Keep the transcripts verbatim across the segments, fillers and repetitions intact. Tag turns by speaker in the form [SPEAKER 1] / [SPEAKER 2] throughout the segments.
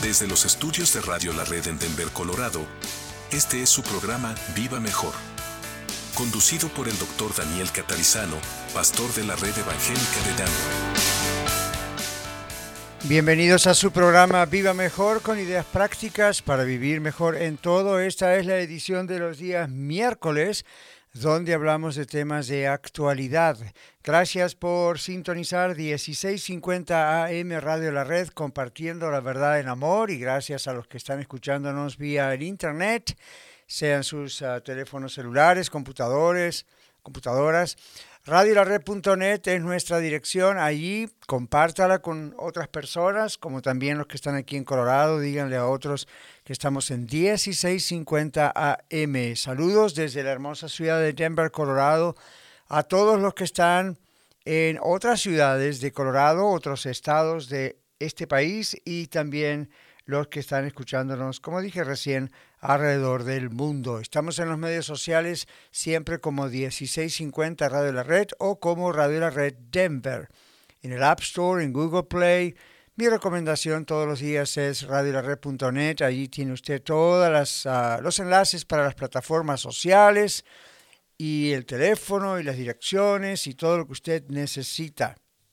[SPEAKER 1] Desde los estudios de Radio La Red en Denver, Colorado, este es su programa Viva Mejor, conducido por el doctor Daniel Catarizano, pastor de la Red Evangélica de Denver.
[SPEAKER 2] Bienvenidos a su programa Viva Mejor, con ideas prácticas para vivir mejor en todo. Esta es la edición de los días miércoles, donde hablamos de temas de actualidad. Gracias por sintonizar dieciséis cincuenta A M Radio La Red, compartiendo la verdad en amor, y gracias a los que están escuchándonos vía el internet, sean sus uh, teléfonos celulares, computadores, computadoras. radio la red punto net es nuestra dirección. Allí compártala con otras personas, como también los que están aquí en Colorado. Díganle a otros que estamos en dieciséis cincuenta A M. Saludos desde la hermosa ciudad de Denver, Colorado, a todos los que están en otras ciudades de Colorado, otros estados de este país, y también los que están escuchándonos, como dije recién, alrededor del mundo. Estamos en los medios sociales siempre como dieciséis cincuenta Radio La Red o como Radio La Red Denver. En el App Store, en Google Play. Mi recomendación todos los días es radio la red punto net. Allí tiene usted todos uh, los enlaces para las plataformas sociales y el teléfono y las direcciones y todo lo que usted necesita.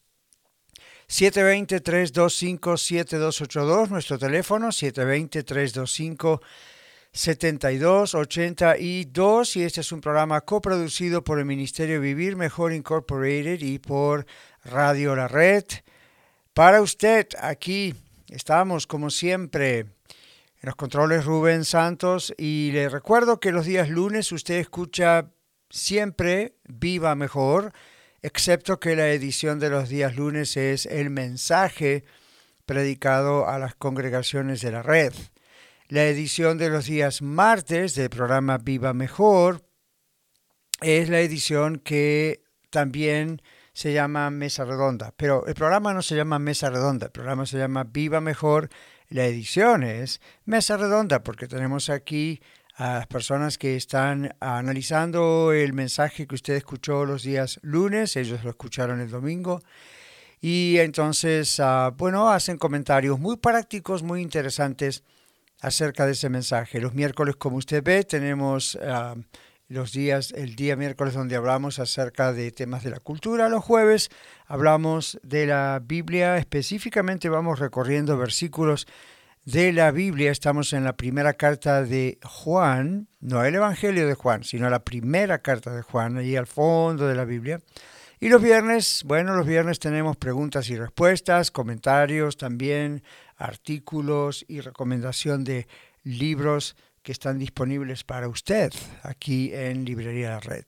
[SPEAKER 2] siete dos cero, tres dos cinco, siete dos ocho dos, nuestro teléfono, siete dos cero, tres dos cinco, siete dos ocho dos, y este es un programa coproducido por el Ministerio Vivir Mejor Incorporated y por Radio La Red. Para usted, aquí estamos como siempre en los controles Rubén Santos, y le recuerdo que los días lunes usted escucha siempre Viva Mejor, excepto que la edición de los días lunes es el mensaje predicado a las congregaciones de la red. La edición de los días martes del programa Viva Mejor es la edición que también se llama Mesa Redonda, pero el programa no se llama Mesa Redonda, el programa se llama Viva Mejor. La edición es Mesa Redonda porque tenemos aquí a las personas que están analizando el mensaje que usted escuchó los días lunes. Ellos lo escucharon el domingo, y entonces, uh, bueno, hacen comentarios muy prácticos, muy interesantes acerca de ese mensaje. Los miércoles, como usted ve, tenemos uh, los días, el día miércoles donde hablamos acerca de temas de la cultura. Los jueves hablamos de la Biblia, específicamente vamos recorriendo versículos de la Biblia. Estamos en la primera carta de Juan, no el Evangelio de Juan, sino la primera carta de Juan, allí al fondo de la Biblia. Y los viernes, bueno, los viernes tenemos preguntas y respuestas, comentarios también, artículos y recomendación de libros que están disponibles para usted aquí en Librería La Red.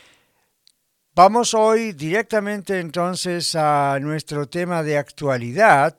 [SPEAKER 2] Vamos hoy directamente entonces a nuestro tema de actualidad.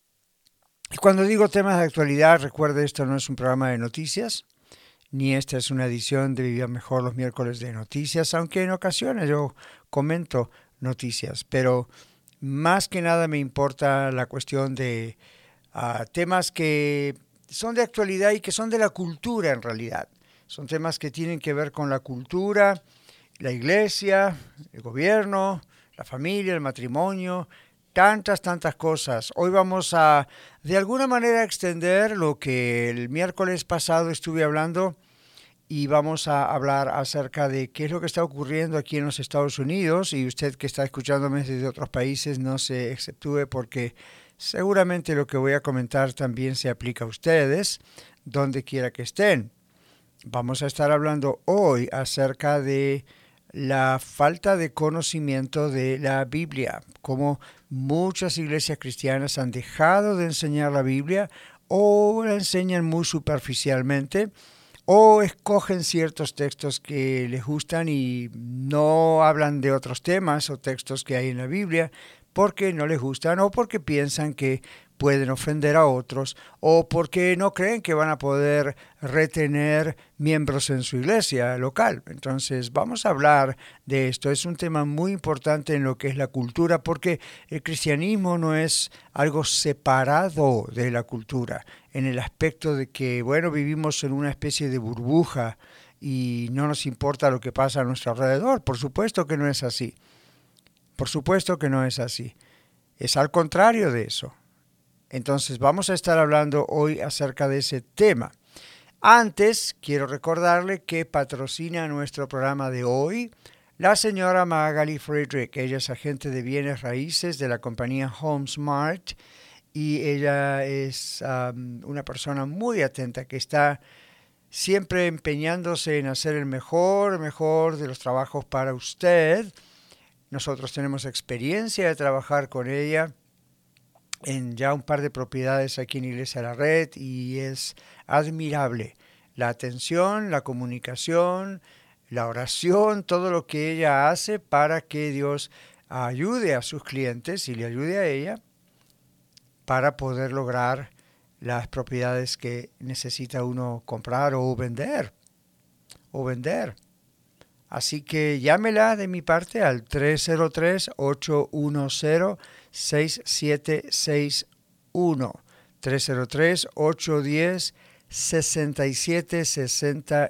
[SPEAKER 2] Y cuando digo temas de actualidad, recuerde, esto no es un programa de noticias, ni esta es una edición de Vivir Mejor los miércoles de noticias, aunque en ocasiones yo comento noticias, pero más que nada me importa la cuestión de uh, temas que son de actualidad y que son de la cultura en realidad. Son temas que tienen que ver con la cultura, la iglesia, el gobierno, la familia, el matrimonio, tantas, tantas cosas. Hoy vamos a, de alguna manera, extender lo que el miércoles pasado estuve hablando, y vamos a hablar acerca de qué es lo que está ocurriendo aquí en los Estados Unidos. Y usted que está escuchándome desde otros países, no se exceptúe, porque seguramente lo que voy a comentar también se aplica a ustedes, donde quiera que estén. Vamos a estar hablando hoy acerca de la falta de conocimiento de la Biblia, cómo muchas iglesias cristianas han dejado de enseñar la Biblia, o la enseñan muy superficialmente, o escogen ciertos textos que les gustan y no hablan de otros temas o textos que hay en la Biblia porque no les gustan, o porque piensan que pueden ofender a otros, o porque no creen que van a poder retener miembros en su iglesia local. Entonces vamos a hablar de esto. Es un tema muy importante en lo que es la cultura, porque el cristianismo no es algo separado de la cultura, en el aspecto de que, bueno, vivimos en una especie de burbuja y no nos importa lo que pasa a nuestro alrededor. Por supuesto que no es así. Por supuesto que no es así. Es al contrario de eso. Entonces vamos a estar hablando hoy acerca de ese tema. Antes, quiero recordarle que patrocina nuestro programa de hoy la señora Magali Friedrich. Ella es agente de bienes raíces de la compañía HomeSmart y ella es um, una persona muy atenta que está siempre empeñándose en hacer el mejor, el mejor de los trabajos para usted. Nosotros tenemos experiencia de trabajar con ella en ya un par de propiedades aquí en Iglesia La Red y es admirable la atención, la comunicación, la oración, todo lo que ella hace para que Dios ayude a sus clientes y le ayude a ella para poder lograr las propiedades que necesita uno comprar o vender, o vender. Así que llámela de mi parte al tres cero tres, ocho uno cero, seis siete seis uno, tres cero tres, ocho uno cero, seis siete seis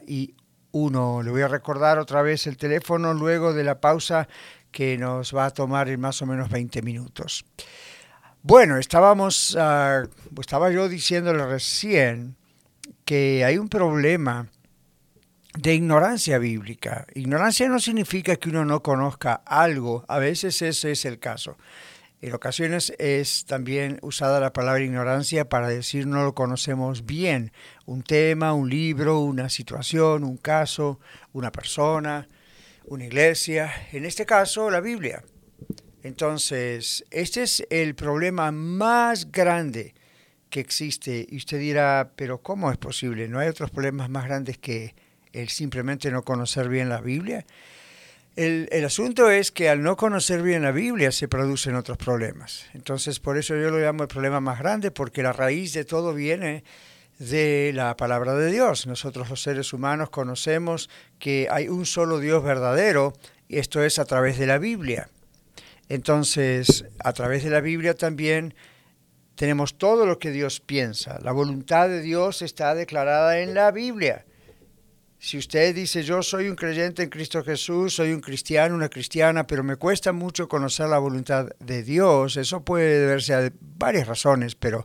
[SPEAKER 2] uno. Le voy a recordar otra vez el teléfono luego de la pausa que nos va a tomar en más o menos veinte minutos. Bueno, estábamos, uh, estaba yo diciéndole recién que hay un problema de ignorancia bíblica. Ignorancia no significa que uno no conozca algo, a veces ese es el caso. En ocasiones es también usada la palabra ignorancia para decir no lo conocemos bien. Un tema, un libro, una situación, un caso, una persona, una iglesia, en este caso la Biblia. Entonces, este es el problema más grande que existe. Y usted dirá, pero ¿cómo es posible? ¿No hay otros problemas más grandes que el simplemente no conocer bien la Biblia? El, el asunto es que al no conocer bien la Biblia se producen otros problemas. Entonces, por eso yo lo llamo el problema más grande, porque la raíz de todo viene de la palabra de Dios. Nosotros los seres humanos conocemos que hay un solo Dios verdadero, y esto es a través de la Biblia. Entonces, a través de la Biblia también tenemos todo lo que Dios piensa. La voluntad de Dios está declarada en la Biblia. Si usted dice, yo soy un creyente en Cristo Jesús, soy un cristiano, una cristiana, pero me cuesta mucho conocer la voluntad de Dios, eso puede deberse a varias razones, pero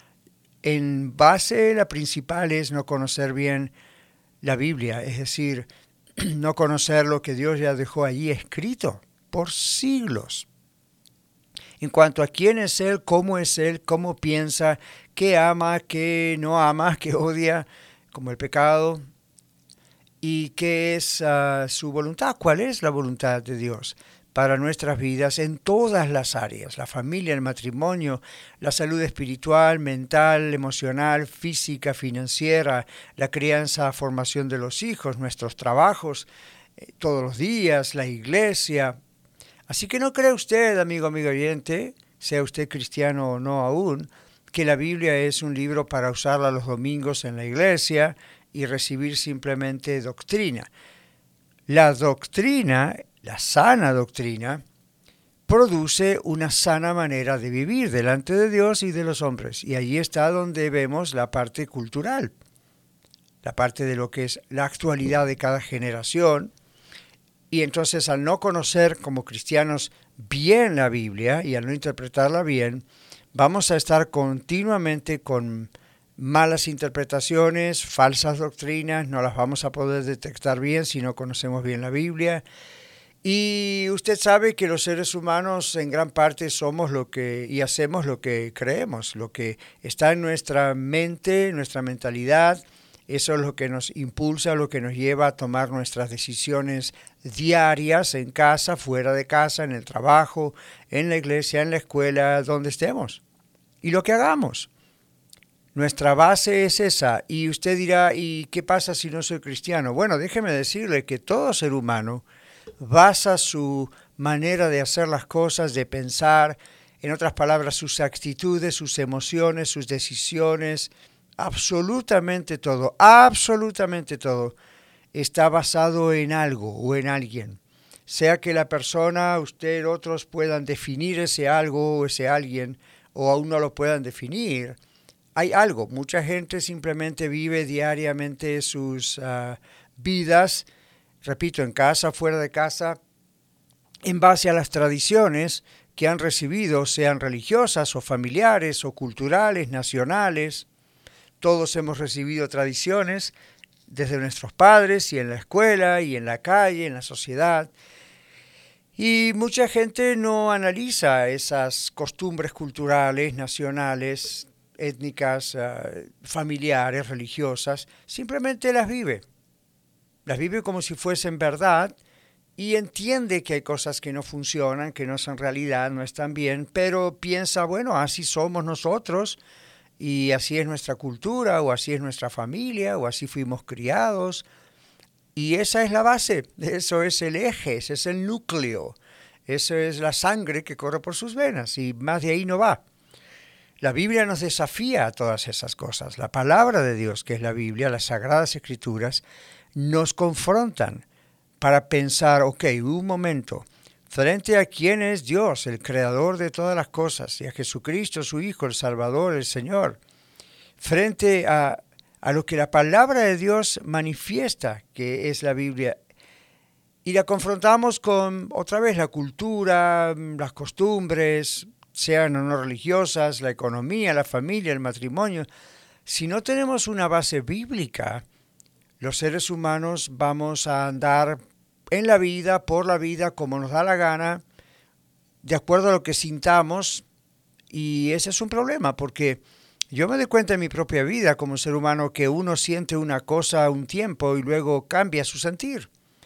[SPEAKER 2] en base la principal es no conocer bien la Biblia, es decir, no conocer lo que Dios ya dejó allí escrito por siglos. En cuanto a quién es Él, cómo es Él, cómo piensa, qué ama, qué no ama, qué odia, como el pecado, y qué es uh, su voluntad, cuál es la voluntad de Dios para nuestras vidas en todas las áreas, la familia, el matrimonio, la salud espiritual, mental, emocional, física, financiera, la crianza, formación de los hijos, nuestros trabajos, eh, todos los días, la iglesia. Así que no cree usted, amigo, amigo oyente, sea usted cristiano o no aún, que la Biblia es un libro para usarla los domingos en la iglesia y recibir simplemente doctrina. La doctrina, la sana doctrina, produce una sana manera de vivir delante de Dios y de los hombres. Y allí está donde vemos la parte cultural, la parte de lo que es la actualidad de cada generación. Y entonces al no conocer como cristianos bien la Biblia y al no interpretarla bien, vamos a estar continuamente con malas interpretaciones, falsas doctrinas, no las vamos a poder detectar bien si no conocemos bien la Biblia. Y usted sabe que los seres humanos en gran parte somos lo que y hacemos lo que creemos, lo que está en nuestra mente, nuestra mentalidad. Eso es lo que nos impulsa, lo que nos lleva a tomar nuestras decisiones diarias en casa, fuera de casa, en el trabajo, en la iglesia, en la escuela, donde estemos. Y lo que hagamos. Nuestra base es esa. Y usted dirá, ¿y qué pasa si no soy cristiano? Bueno, déjeme decirle que todo ser humano basa su manera de hacer las cosas, de pensar, en otras palabras, sus actitudes, sus emociones, sus decisiones, absolutamente todo, absolutamente todo está basado en algo o en alguien. Sea que la persona, usted, otros puedan definir ese algo o ese alguien o aún no lo puedan definir, hay algo. Mucha gente simplemente vive diariamente sus uh, vidas, repito, en casa, fuera de casa, en base a las tradiciones que han recibido, sean religiosas o familiares o culturales, nacionales. Todos hemos recibido tradiciones desde nuestros padres y en la escuela y en la calle, en la sociedad. Y mucha gente no analiza esas costumbres culturales, nacionales, étnicas, uh, familiares, religiosas, simplemente las vive. Las vive como si fuesen verdad y entiende que hay cosas que no funcionan, que no son realidad, no están bien, pero piensa, bueno, así somos nosotros y así es nuestra cultura o así es nuestra familia o así fuimos criados. Y esa es la base, eso es el eje, ese es el núcleo, eso es la sangre que corre por sus venas y más de ahí no va. La Biblia nos desafía a todas esas cosas. La palabra de Dios, que es la Biblia, las Sagradas Escrituras, nos confrontan para pensar, ok, un momento, frente a quién es Dios, el creador de todas las cosas, y a Jesucristo, su Hijo, el Salvador, el Señor, frente a, a lo que la palabra de Dios manifiesta, que es la Biblia, y la confrontamos con, otra vez, la cultura, las costumbres, sean o no religiosas, la economía, la familia, el matrimonio. Si no tenemos una base bíblica, los seres humanos vamos a andar en la vida, por la vida, como nos da la gana, de acuerdo a lo que sintamos, y ese es un problema, porque yo me doy cuenta en mi propia vida como ser humano que uno siente una cosa un tiempo y luego cambia su sentir.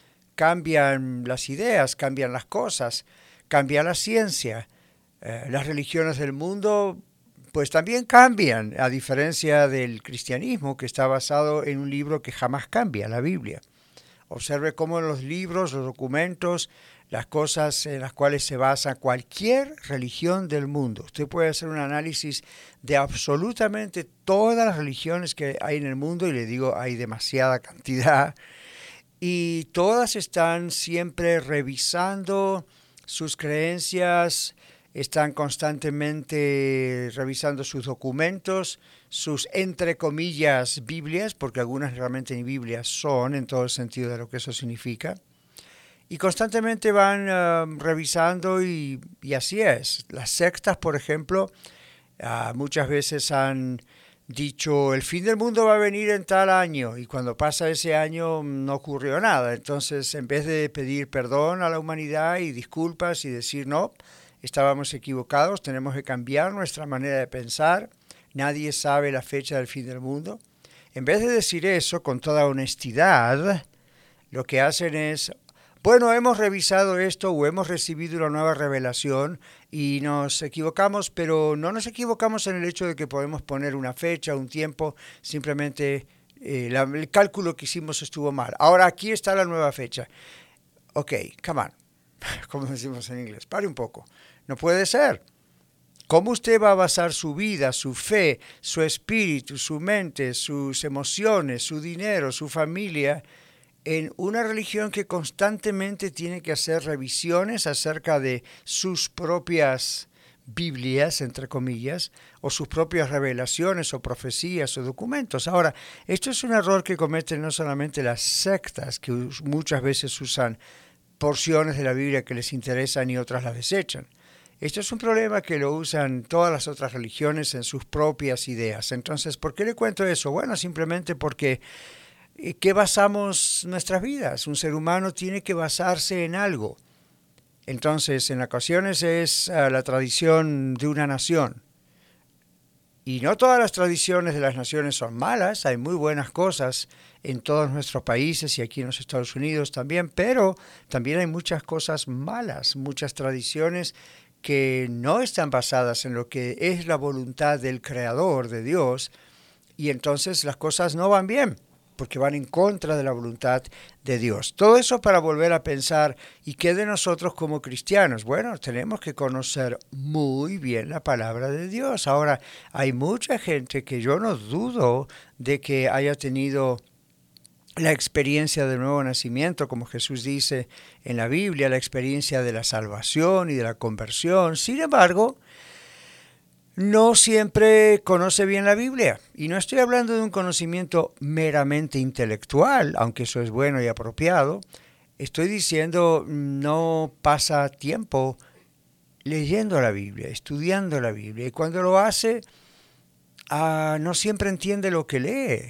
[SPEAKER 2] Cambian las ideas, cambian las cosas, cambia la ciencia. Eh, las religiones del mundo pues también cambian, a diferencia del cristianismo, que está basado en un libro que jamás cambia, la Biblia. Observe cómo los libros, los documentos, las cosas en las cuales se basa cualquier religión del mundo. Usted puede hacer un análisis de absolutamente todas las religiones que hay en el mundo, y le digo, hay demasiada cantidad, y todas están siempre revisando sus creencias, están constantemente revisando sus documentos, sus, entre comillas, Biblias, porque algunas realmente ni Biblias son, en todo el sentido de lo que eso significa, y constantemente van uh, revisando y, y así es. Las sectas, por ejemplo, uh, muchas veces han dicho, el fin del mundo va a venir en tal año, y cuando pasa ese año no ocurrió nada. Entonces, en vez de pedir perdón a la humanidad y disculpas y decir, no, estábamos equivocados, tenemos que cambiar nuestra manera de pensar, nadie sabe la fecha del fin del mundo. En vez de decir eso con toda honestidad, lo que hacen es, bueno, hemos revisado esto o hemos recibido una nueva revelación y nos equivocamos, pero no nos equivocamos en el hecho de que podemos poner una fecha, un tiempo, simplemente eh, la, el cálculo que hicimos estuvo mal. Ahora aquí está la nueva fecha. Ok, come on, como decimos en inglés, pare un poco. No puede ser. ¿Cómo usted va a basar su vida, su fe, su espíritu, su mente, sus emociones, su dinero, su familia en una religión que constantemente tiene que hacer revisiones acerca de sus propias Biblias, entre comillas, o sus propias revelaciones o profecías o documentos? Ahora, esto es un error que cometen no solamente las sectas, que muchas veces usan porciones de la Biblia que les interesan y otras las desechan. Esto es un problema que lo usan todas las otras religiones en sus propias ideas. Entonces, ¿por qué le cuento eso? Bueno, simplemente porque ¿qué basamos nuestras vidas? Un ser humano tiene que basarse en algo. Entonces, en ocasiones es uh, la tradición de una nación. Y no todas las tradiciones de las naciones son malas, hay muy buenas cosas en todos nuestros países y aquí en los Estados Unidos también, pero también hay muchas cosas malas, muchas tradiciones que no están basadas en lo que es la voluntad del Creador, de Dios, y entonces las cosas no van bien, porque van en contra de la voluntad de Dios. Todo eso para volver a pensar, ¿y qué de nosotros como cristianos? Bueno, tenemos que conocer muy bien la palabra de Dios. Ahora, hay mucha gente que yo no dudo de que haya tenido la experiencia del nuevo nacimiento, como Jesús dice en la Biblia, la experiencia de la salvación y de la conversión. Sin embargo, no siempre conoce bien la Biblia. Y no estoy hablando de un conocimiento meramente intelectual, aunque eso es bueno y apropiado. Estoy diciendo, no pasa tiempo leyendo la Biblia, estudiando la Biblia. Y cuando lo hace, uh, no siempre entiende lo que lee.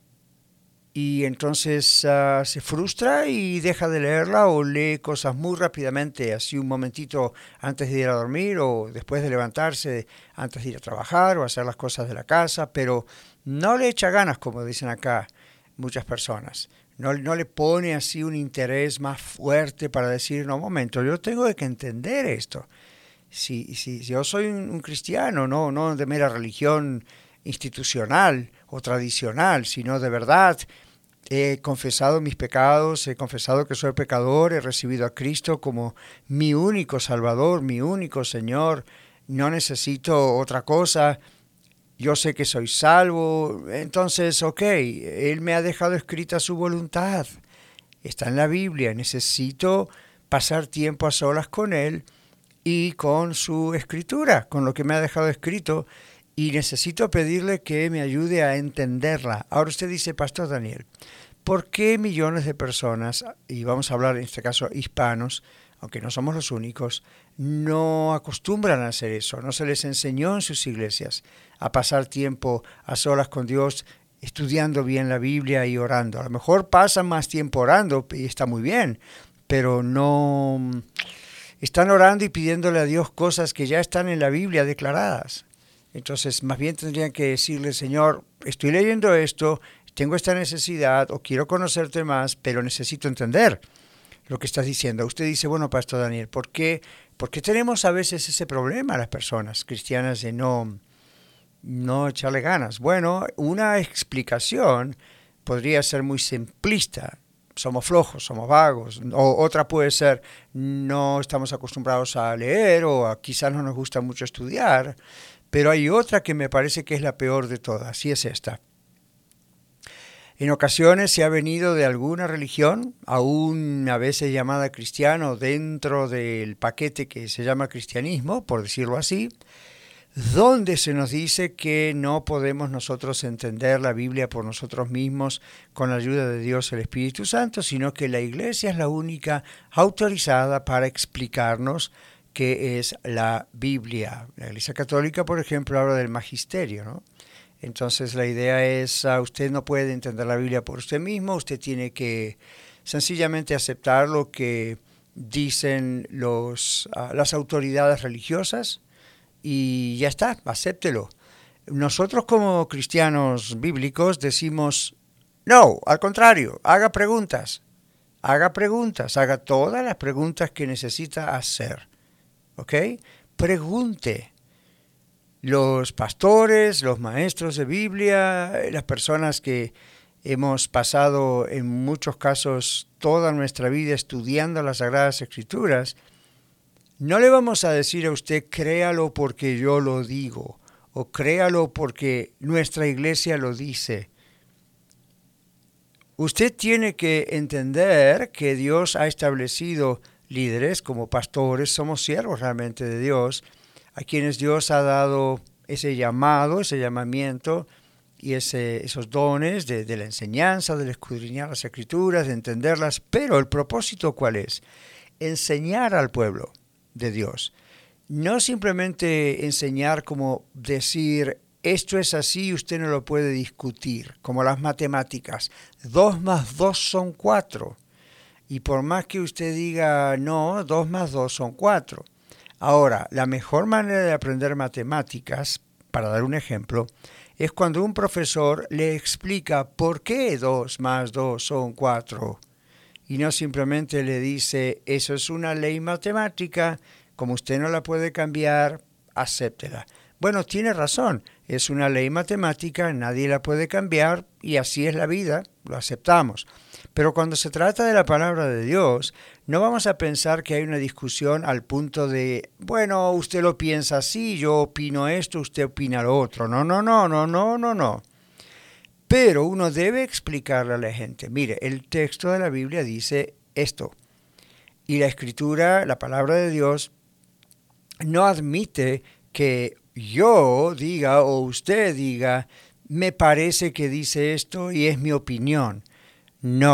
[SPEAKER 2] Y entonces uh, se frustra y deja de leerla o lee cosas muy rápidamente, así un momentito antes de ir a dormir o después de levantarse, antes de ir a trabajar o hacer las cosas de la casa, pero no le echa ganas, como dicen acá muchas personas. No, no le pone así un interés más fuerte para decir, no, un momento, yo tengo que entender esto. Si, si, si yo soy un, un cristiano, no, no de mera religión institucional o tradicional, sino de verdad he confesado mis pecados, he confesado que soy pecador, he recibido a Cristo como mi único Salvador, mi único Señor, no necesito otra cosa, yo sé que soy salvo, entonces, ok, Él me ha dejado escrita su voluntad, está en la Biblia, necesito pasar tiempo a solas con Él y con su escritura, con lo que me ha dejado escrito, y necesito pedirle que me ayude a entenderla. Ahora usted dice, Pastor Daniel, ¿por qué millones de personas, y vamos a hablar en este caso hispanos, aunque no somos los únicos, no acostumbran a hacer eso? No se les enseñó en sus iglesias a pasar tiempo a solas con Dios, estudiando bien la Biblia y orando. A lo mejor pasan más tiempo orando y está muy bien, pero no están orando y pidiéndole a Dios cosas que ya están en la Biblia declaradas. Entonces, más bien tendrían que decirle, Señor, estoy leyendo esto, tengo esta necesidad o quiero conocerte más, pero necesito entender lo que estás diciendo. Usted dice, bueno, Pastor Daniel, ¿por qué, ¿por qué tenemos a veces ese problema las personas cristianas de no, no echarle ganas? Bueno, una explicación podría ser muy simplista. Somos flojos, somos vagos. O otra puede ser, no estamos acostumbrados a leer o a, quizás no nos gusta mucho estudiar. Pero hay otra que me parece que es la peor de todas, y es esta. En ocasiones se ha venido de alguna religión, aún a veces llamada cristiano, dentro del paquete que se llama cristianismo, por decirlo así, donde se nos dice que no podemos nosotros entender la Biblia por nosotros mismos con la ayuda de Dios el Espíritu Santo, sino que la Iglesia es la única autorizada para explicarnos qué es la Biblia. La Iglesia Católica, por ejemplo, habla del magisterio, ¿no? Entonces la idea es, uh, usted no puede entender la Biblia por usted mismo, usted tiene que sencillamente aceptar lo que dicen los, uh, las autoridades religiosas y ya está, acéptelo. Nosotros como cristianos bíblicos decimos, no, al contrario, haga preguntas, haga preguntas, haga todas las preguntas que necesita hacer. ¿Ok? Pregunte. Los pastores, los maestros de Biblia, las personas que hemos pasado en muchos casos toda nuestra vida estudiando las Sagradas Escrituras, no le vamos a decir a usted créalo porque yo lo digo o créalo porque nuestra iglesia lo dice. Usted tiene que entender que Dios ha establecido líderes como pastores, somos siervos realmente de Dios, a quienes Dios ha dado ese llamado, ese llamamiento y ese, esos dones de, de la enseñanza, de escudriñar las Escrituras, de entenderlas. Pero el propósito, ¿cuál es? Enseñar al pueblo de Dios. No simplemente enseñar como decir, esto es así y usted no lo puede discutir, como las matemáticas. Dos más dos son cuatro. Y por más que usted diga, no, dos más dos son cuatro. Ahora, la mejor manera de aprender matemáticas, para dar un ejemplo, es cuando un profesor le explica por qué dos más dos son cuatro. Y no simplemente le dice, eso es una ley matemática, como usted no la puede cambiar, acéptela. Bueno, tiene razón, es una ley matemática, nadie la puede cambiar y así es la vida, lo aceptamos. Pero cuando se trata de la palabra de Dios, no vamos a pensar que hay una discusión al punto de, bueno, usted lo piensa así, yo opino esto, usted opina lo otro. No, no, no, no, no, no, no. Pero uno debe explicarle a la gente, mire, el texto de la Biblia dice esto. Y la Escritura, la palabra de Dios, no admite que yo diga o usted diga, me parece que dice esto y es mi opinión. No,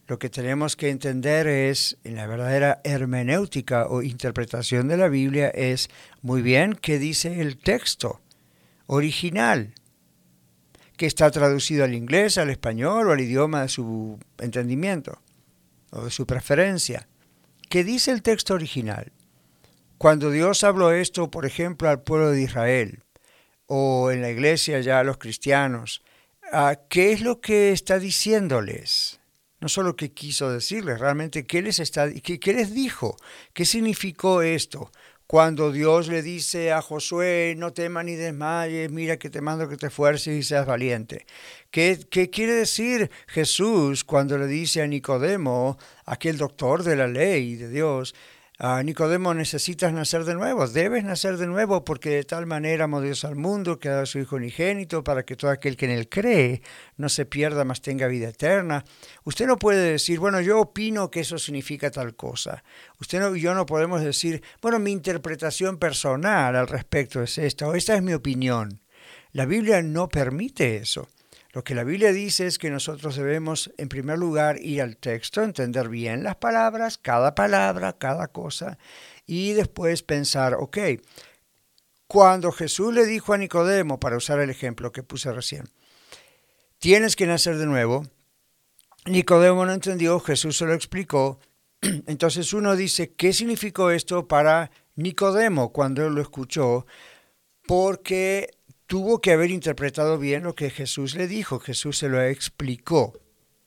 [SPEAKER 2] Lo que tenemos que entender es, en la verdadera hermenéutica o interpretación de la Biblia, es muy bien qué dice el texto original, que está traducido al inglés, al español o al idioma de su entendimiento o de su preferencia. ¿Qué dice el texto original? Cuando Dios habló esto, por ejemplo, al pueblo de Israel o en la iglesia ya a los cristianos, ¿qué es lo que está diciéndoles? No solo qué quiso decirles, realmente qué les, está, qué, qué les dijo, qué significó esto. Cuando Dios le dice a Josué, no temas ni desmayes, mira que te mando que te esfuerces y seas valiente. ¿Qué, qué quiere decir Jesús cuando le dice a Nicodemo, aquel doctor de la ley de Dios, a Nicodemo, necesitas nacer de nuevo, debes nacer de nuevo porque de tal manera amó Dios al mundo que ha dado a su Hijo unigénito para que todo aquel que en él cree no se pierda, mas tenga vida eterna? Usted no puede decir, bueno, yo opino que eso significa tal cosa. Usted no, y yo no podemos decir, bueno, mi interpretación personal al respecto es esta, o esta es mi opinión. La Biblia no permite eso. Lo que la Biblia dice es que nosotros debemos, en primer lugar, ir al texto, entender bien las palabras, cada palabra, cada cosa, y después pensar, ok, cuando Jesús le dijo a Nicodemo, para usar el ejemplo que puse recién, tienes que nacer de nuevo, Nicodemo no entendió, Jesús se lo explicó, entonces uno dice, ¿qué significó esto para Nicodemo cuando él lo escuchó? Porque tuvo que haber interpretado bien lo que Jesús le dijo. Jesús se lo explicó.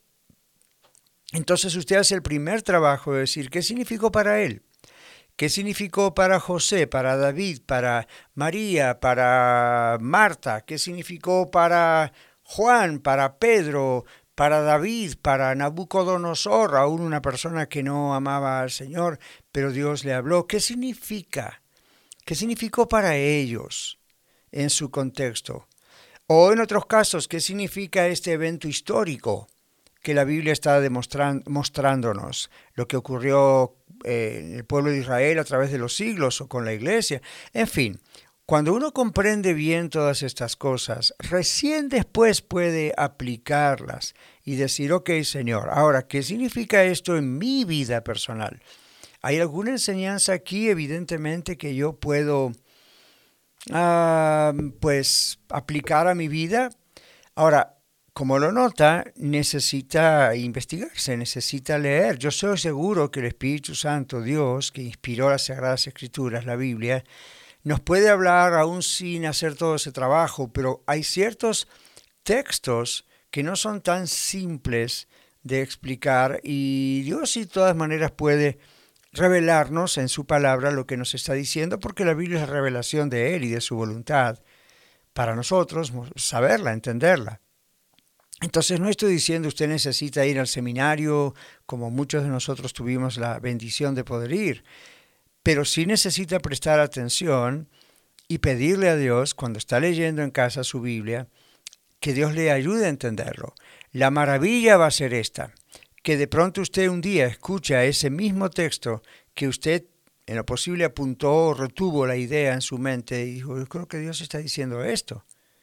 [SPEAKER 2] Entonces usted hace el primer trabajo de decir, ¿qué significó para él? ¿Qué significó para José, para David, para María, para Marta? ¿Qué significó para Juan, para Pedro, para David, para Nabucodonosor, aún una persona que no amaba al Señor, pero Dios le habló? ¿Qué significa? ¿Qué significó para ellos en su contexto? O en otros casos, ¿qué significa este evento histórico que la Biblia está mostrándonos? Lo que ocurrió eh, en el pueblo de Israel a través de los siglos o con la iglesia. En fin, cuando uno comprende bien todas estas cosas, recién después puede aplicarlas y decir, ok, Señor, ahora, ¿qué significa esto en mi vida personal? ¿Hay alguna enseñanza aquí, evidentemente, que yo puedo Uh, pues aplicar a mi vida? Ahora, como lo nota, necesita investigarse, necesita leer. Yo soy seguro que el Espíritu Santo, Dios, que inspiró las Sagradas Escrituras, la Biblia, nos puede hablar aún sin hacer todo ese trabajo, pero hay ciertos textos que no son tan simples de explicar y Dios de todas maneras puede revelarnos en su palabra lo que nos está diciendo, porque la Biblia es la revelación de Él y de su voluntad para nosotros saberla, entenderla. Entonces no estoy diciendo usted necesita ir al seminario como muchos de nosotros tuvimos la bendición de poder ir, pero sí necesita prestar atención y pedirle a Dios cuando está leyendo en casa su Biblia que Dios le ayude a entenderlo. La maravilla va a ser esta, que de pronto usted un día escucha ese mismo texto que usted en lo posible apuntó o retuvo la idea en su mente y dijo, yo creo que Dios está diciendo esto.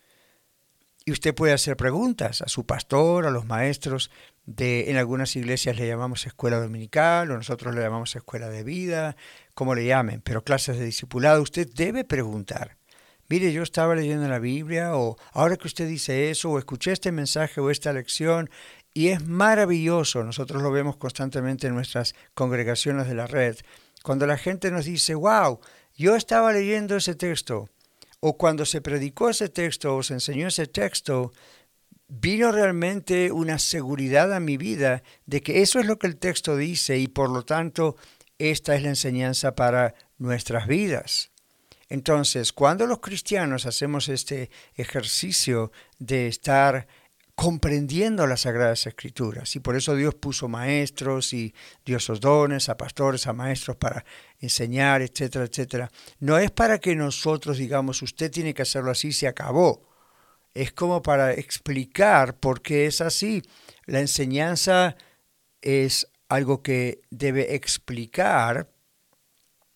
[SPEAKER 2] Y usted puede hacer preguntas a su pastor, a los maestros, de en algunas iglesias le llamamos escuela dominical o nosotros le llamamos escuela de vida, como le llamen, pero clases de discipulado. Usted debe preguntar. Mire, yo estaba leyendo la Biblia o ahora que usted dice eso o escuché este mensaje o esta lección y es maravilloso, nosotros lo vemos constantemente en nuestras congregaciones de la red, cuando la gente nos dice, wow, yo estaba leyendo ese texto, o cuando se predicó ese texto o se enseñó ese texto, vino realmente una seguridad a mi vida de que eso es lo que el texto dice y por lo tanto esta es la enseñanza para nuestras vidas. Entonces, cuando los cristianos hacemos este ejercicio de estar comprendiendo las Sagradas Escrituras, y por eso Dios puso maestros y dio esos dones a pastores, a maestros para enseñar, etcétera, etcétera. No es para que nosotros digamos, usted tiene que hacerlo así, se acabó. Es como para explicar por qué es así. La enseñanza es algo que debe explicar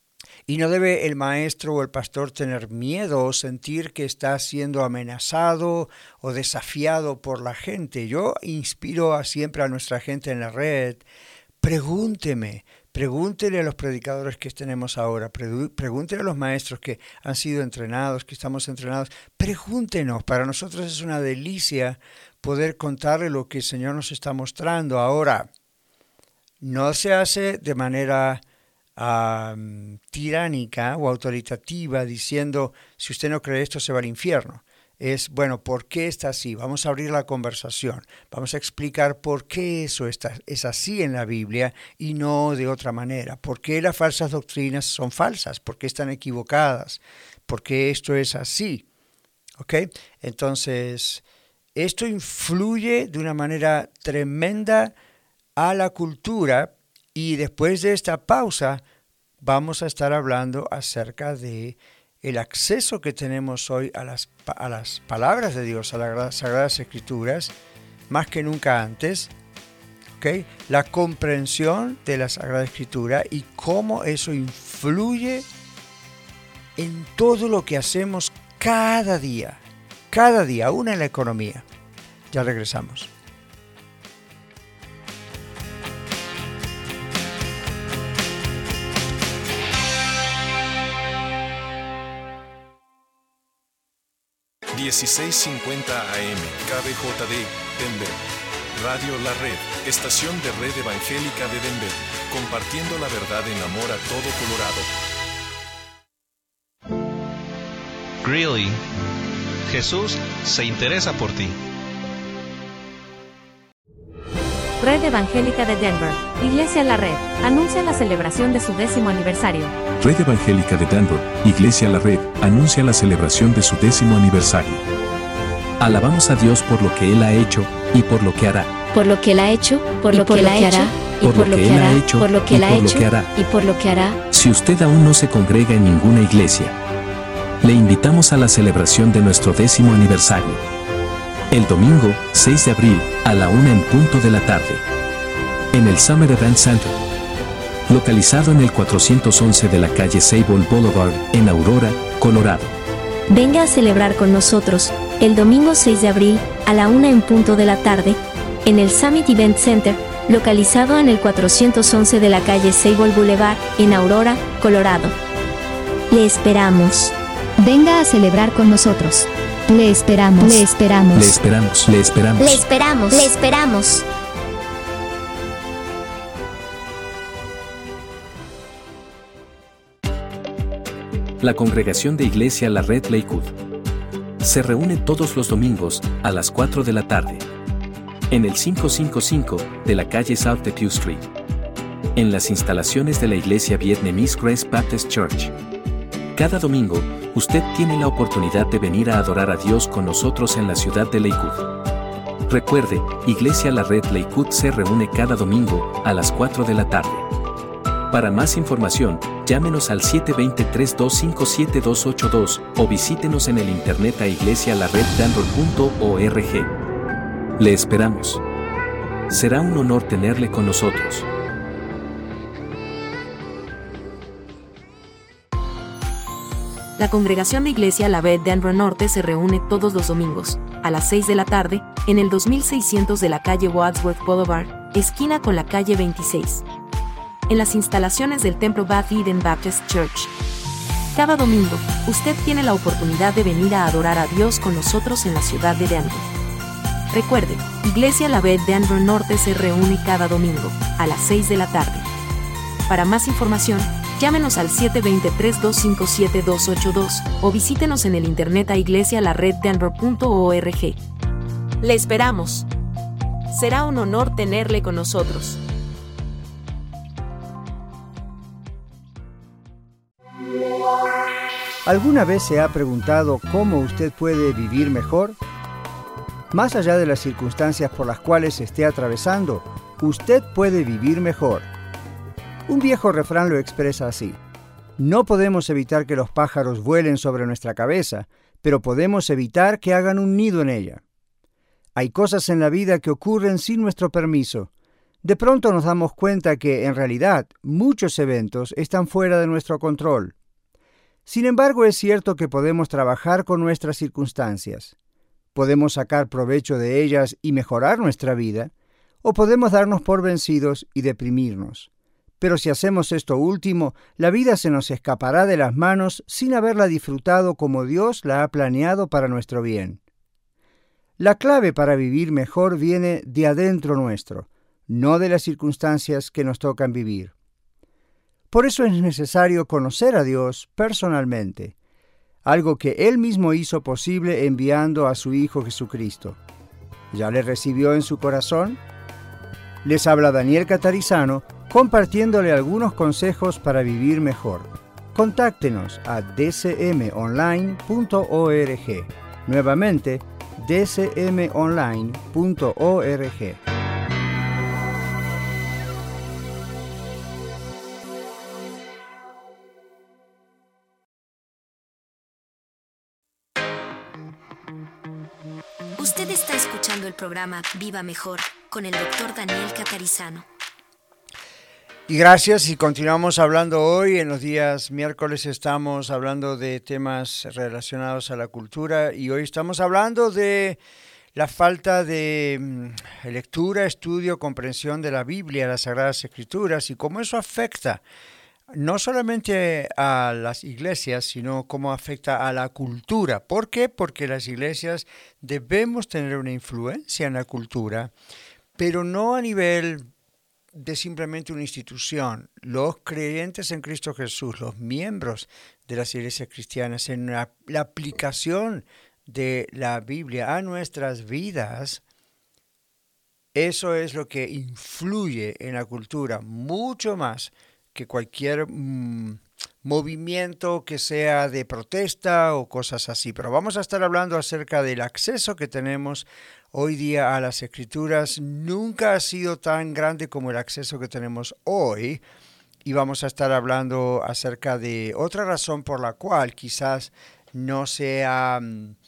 [SPEAKER 2] Y no debe el maestro o el pastor tener miedo o sentir que está siendo amenazado o desafiado por la gente. Yo inspiro a siempre a nuestra gente en la red, pregúnteme, pregúntele a los predicadores que tenemos ahora, pregúntele a los maestros que han sido entrenados, que estamos entrenados, pregúntenos. Para nosotros es una delicia poder contarle lo que el Señor nos está mostrando. Ahora, no se hace de manera Um, tiránica o autoritativa diciendo, si usted no cree esto se va al infierno. Es, bueno, ¿por qué está así? Vamos a abrir la conversación, vamos a explicar por qué eso está, es así en la Biblia y no de otra manera. ¿Por qué las falsas doctrinas son falsas? ¿Por qué están equivocadas? ¿Por qué esto es así? ¿Ok? Entonces, esto influye de una manera tremenda a la cultura. Y después de esta pausa vamos a estar hablando acerca de el acceso que tenemos hoy a las, a las palabras de Dios, a las Sagradas Escrituras, más que nunca antes, ¿okay? La comprensión de la Sagrada Escritura y cómo eso influye en todo lo que hacemos cada día, cada día, aún en la economía. Ya regresamos.
[SPEAKER 1] dieciséis cincuenta A M, K B J D, Denver. Radio La Red, estación de Red Evangélica de Denver, compartiendo la verdad en amor a todo Colorado.
[SPEAKER 3] Greeley, Jesús se interesa por ti.
[SPEAKER 4] Red Evangélica de Denver, Iglesia La Red, anuncia la celebración de su décimo aniversario.
[SPEAKER 1] Red Evangélica de Denver, Iglesia La Red, anuncia la celebración de su décimo aniversario. Alabamos a Dios por lo que Él ha hecho y por lo que hará.
[SPEAKER 5] Por lo que Él ha hecho, por lo que Él hará, y por lo que Él ha hecho, por lo que Él ha hecho, y por lo que hará.
[SPEAKER 1] Si usted aún no se congrega en ninguna iglesia, le invitamos a la celebración de nuestro décimo aniversario. El domingo, seis de abril, a la una en punto de la tarde. En el Summer Event Center. Localizado en el cuatrocientos once de la calle Sable Boulevard, en Aurora, Colorado.
[SPEAKER 5] Venga a celebrar con nosotros, el domingo seis de abril, a la una en punto de la tarde, en el Summit Event Center, localizado en el cuatrocientos once de la calle Sable Boulevard, en Aurora, Colorado. Le esperamos.
[SPEAKER 6] Venga a celebrar con nosotros. Le esperamos. Le esperamos.
[SPEAKER 1] Le esperamos. Le esperamos.
[SPEAKER 5] Le esperamos. Le esperamos.
[SPEAKER 1] La congregación de Iglesia La Red Lakewood se reúne todos los domingos a las cuatro de la tarde en el quinientos cincuenta y cinco de la calle South de Pew Street, en las instalaciones de la Iglesia Vietnamese Grace Baptist Church. Cada domingo, usted tiene la oportunidad de venir a adorar a Dios con nosotros en la ciudad de Lakewood. Recuerde, Iglesia La Red Lakewood se reúne cada domingo a las cuatro de la tarde. Para más información, llámenos al siete dos cero, tres dos cinco, siete dos ocho dos o visítenos en el internet a iglesia la red denver punto org. Le esperamos. Será un honor tenerle con nosotros.
[SPEAKER 4] La congregación de Iglesia La Red Denver Norte se reúne todos los domingos, a las seis de la tarde, en el dos mil seiscientos de la calle Wadsworth Boulevard, esquina con la calle veintiséis. En las instalaciones del templo Beth Eden Baptist Church. Cada domingo, usted tiene la oportunidad de venir a adorar a Dios con nosotros en la ciudad de Denver. Recuerde, Iglesia La Red Denver Norte se reúne cada domingo, a las seis de la tarde. Para más información, llámenos al siete dos cero, tres dos cinco, siete dos ocho dos o visítenos en el internet a iglesia la red denver punto org. Le esperamos. Será un honor tenerle con nosotros.
[SPEAKER 2] ¿Alguna vez se ha preguntado cómo usted puede vivir mejor? Más allá de las circunstancias por las cuales esté atravesando, usted puede vivir mejor. Un viejo refrán lo expresa así: no podemos evitar que los pájaros vuelen sobre nuestra cabeza, pero podemos evitar que hagan un nido en ella. Hay cosas en la vida que ocurren sin nuestro permiso. De pronto nos damos cuenta que, en realidad, muchos eventos están fuera de nuestro control. Sin embargo, es cierto que podemos trabajar con nuestras circunstancias. Podemos sacar provecho de ellas y mejorar nuestra vida, o podemos darnos por vencidos y deprimirnos. Pero si hacemos esto último, la vida se nos escapará de las manos sin haberla disfrutado como Dios la ha planeado para nuestro bien. La clave para vivir mejor viene de adentro nuestro, no de las circunstancias que nos tocan vivir. Por eso es necesario conocer a Dios personalmente, algo que Él mismo hizo posible enviando a su Hijo Jesucristo. ¿Ya le recibió en su corazón? Les habla Daniel Catarizano, compartiéndole algunos consejos para vivir mejor. Contáctenos a d c m online punto org. Nuevamente, d c m online punto org.
[SPEAKER 7] Usted está escuchando el programa Viva Mejor con el doctor Daniel Catarizano.
[SPEAKER 2] Y gracias, y continuamos hablando hoy. En los días miércoles estamos hablando de temas relacionados a la cultura y hoy estamos hablando de la falta de lectura, estudio, comprensión de la Biblia, las Sagradas Escrituras y cómo eso afecta no solamente a las iglesias, sino cómo afecta a la cultura. ¿Por qué? Porque las iglesias debemos tener una influencia en la cultura, pero no a nivel de simplemente una institución. Los creyentes en Cristo Jesús, los miembros de las iglesias cristianas, en la, la aplicación de la Biblia a nuestras vidas, eso es lo que influye en la cultura, mucho más que cualquier mmm, movimiento que sea de protesta o cosas así. Pero vamos a estar hablando acerca del acceso que tenemos hoy día a las Escrituras. Nunca ha sido tan grande como el acceso que tenemos hoy. Y vamos a estar hablando acerca de otra razón por la cual quizás no se ha,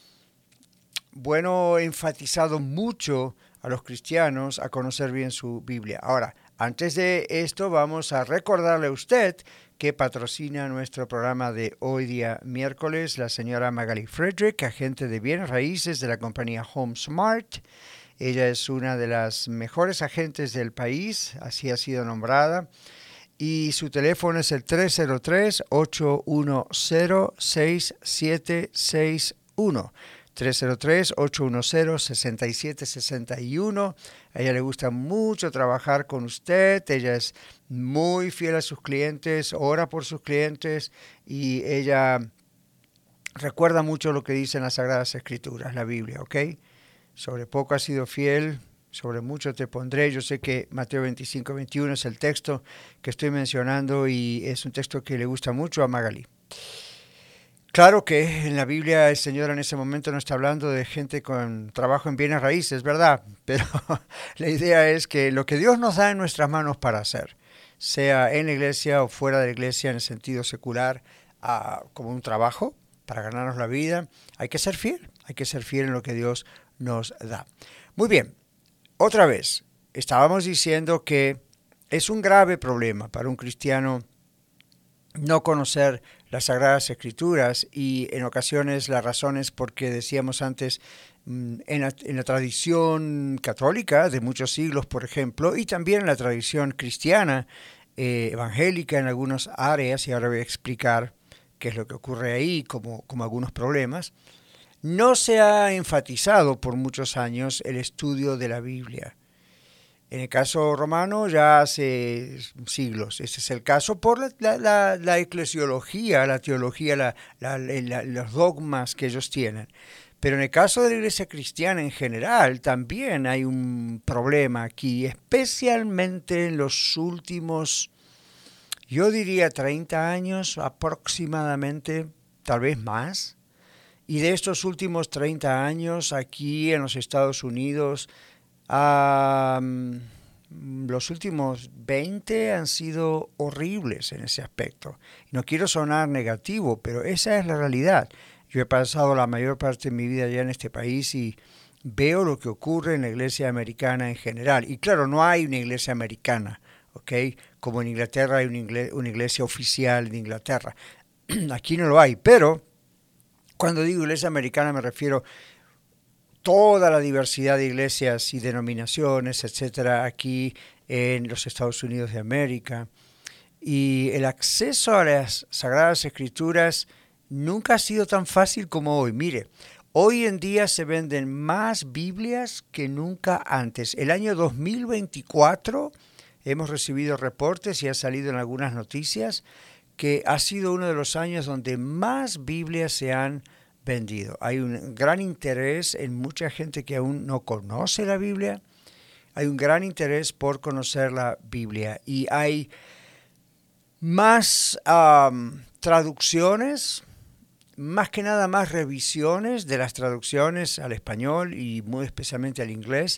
[SPEAKER 2] bueno, enfatizado mucho a los cristianos a conocer bien su Biblia. Ahora, antes de esto, vamos a recordarle a usted que patrocina nuestro programa de hoy día miércoles, la señora Magali Frederick, agente de bienes raíces de la compañía HomeSmart. Ella es una de las mejores agentes del país, así ha sido nombrada. Y su teléfono es el tres cero tres, ocho uno cero, seis siete seis uno. tres cero tres, ocho uno cero, seis siete seis uno. A ella le gusta mucho trabajar con usted. Ella es muy fiel a sus clientes, ora por sus clientes y ella recuerda mucho lo que dicen las Sagradas Escrituras, la Biblia, ¿ok? Sobre poco has sido fiel, sobre mucho te pondré. Yo sé que Mateo veinticinco, veintiuno es el texto que estoy mencionando y es un texto que le gusta mucho a Magali. Claro que en la Biblia el Señor en ese momento no está hablando de gente con trabajo en bienes raíces, ¿verdad? Pero la idea es que lo que Dios nos da en nuestras manos para hacer, sea en la iglesia o fuera de la iglesia en el sentido secular, uh, como un trabajo para ganarnos la vida, hay que ser fiel, hay que ser fiel en lo que Dios nos da. Muy bien, otra vez, estábamos diciendo que es un grave problema para un cristiano no conocer las Sagradas Escrituras y en ocasiones la razón es porque decíamos antes en la, en la tradición católica de muchos siglos, por ejemplo, y también en la tradición cristiana eh, evangélica en algunas áreas, y ahora voy a explicar qué es lo que ocurre ahí como, como algunos problemas, no se ha enfatizado por muchos años el estudio de la Biblia. En el caso romano ya hace siglos, ese es el caso por la, la, la, la eclesiología, la teología, la, la, la, los dogmas que ellos tienen. Pero en el caso de la iglesia cristiana en general también hay un problema aquí, especialmente en los últimos, yo diría treinta años aproximadamente, tal vez más. Y de estos últimos treinta años aquí en los Estados Unidos, Um, los últimos veinte han sido horribles en ese aspecto. No quiero sonar negativo, pero esa es la realidad. Yo he pasado la mayor parte de mi vida allá en este país y veo lo que ocurre en la iglesia americana en general. Y claro, no hay una iglesia americana, ¿ok? Como en Inglaterra hay una iglesia, una iglesia oficial de Inglaterra. aquí no lo hay, pero cuando digo iglesia americana me refiero toda la diversidad de iglesias y denominaciones, etcétera, aquí en los Estados Unidos de América. Y el acceso a las Sagradas Escrituras nunca ha sido tan fácil como hoy. Mire, hoy en día se venden más Biblias que nunca antes. El año dos mil veinticuatro hemos recibido reportes y ha salido en algunas noticias que ha sido uno de los años donde más Biblias se han vendido. Hay un gran interés en mucha gente que aún no conoce la Biblia. Hay un gran interés por conocer la Biblia y hay más um, traducciones, más que nada más revisiones de las traducciones al español y muy especialmente al inglés,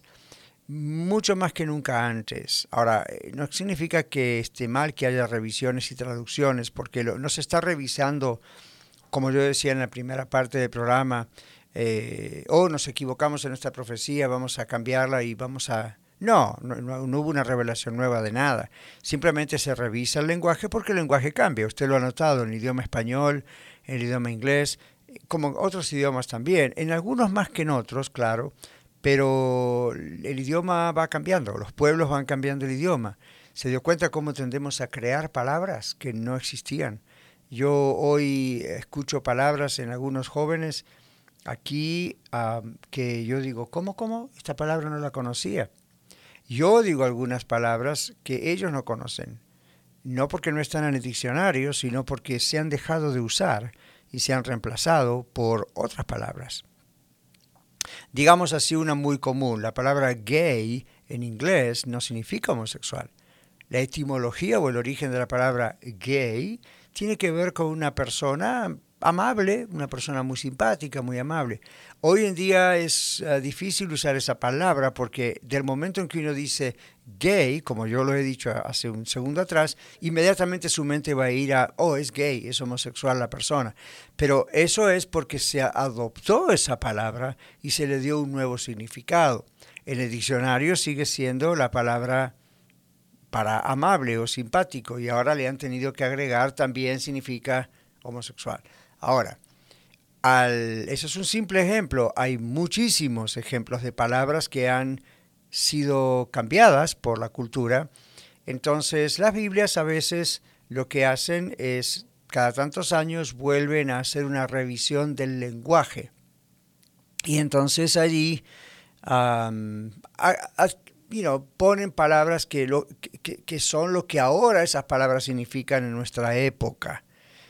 [SPEAKER 2] mucho más que nunca antes. Ahora, no significa que esté mal que haya revisiones y traducciones, porque lo, no se está revisando, como yo decía en la primera parte del programa, eh, oh, nos equivocamos en nuestra profecía, vamos a cambiarla y vamos a... No, no, no hubo una revelación nueva de nada. Simplemente se revisa el lenguaje porque el lenguaje cambia. Usted lo ha notado en el idioma español, en el idioma inglés, como en otros idiomas también. En algunos más que en otros, claro, pero el idioma va cambiando, los pueblos van cambiando el idioma. ¿Se dio cuenta cómo tendemos a crear palabras que no existían? Yo hoy escucho palabras en algunos jóvenes aquí um, que yo digo, ¿cómo, cómo? Esta palabra no la conocía. Yo digo algunas palabras que ellos no conocen, no porque no están en el diccionario, sino porque se han dejado de usar y se han reemplazado por otras palabras. Digamos así una muy común, la palabra gay en inglés no significa homosexual. La etimología o el origen de la palabra gay tiene que ver con una persona amable, una persona muy simpática, muy amable. Hoy en día es uh, difícil usar esa palabra porque del momento en que uno dice gay, como yo lo he dicho hace un segundo atrás, inmediatamente su mente va a ir a, oh, es gay, es homosexual la persona. Pero eso es porque se adoptó esa palabra y se le dio un nuevo significado. En el diccionario sigue siendo la palabra para amable o simpático y ahora le han tenido que agregar también significa homosexual. Ahora, al, eso es un simple ejemplo. Hay muchísimos ejemplos de palabras que han sido cambiadas por la cultura. Entonces, las Biblias a veces lo que hacen es, cada tantos años, vuelven a hacer una revisión del lenguaje. Y entonces allí um, a, a, you know, ponen palabras que, lo, que, que son lo que ahora esas palabras significan en nuestra época,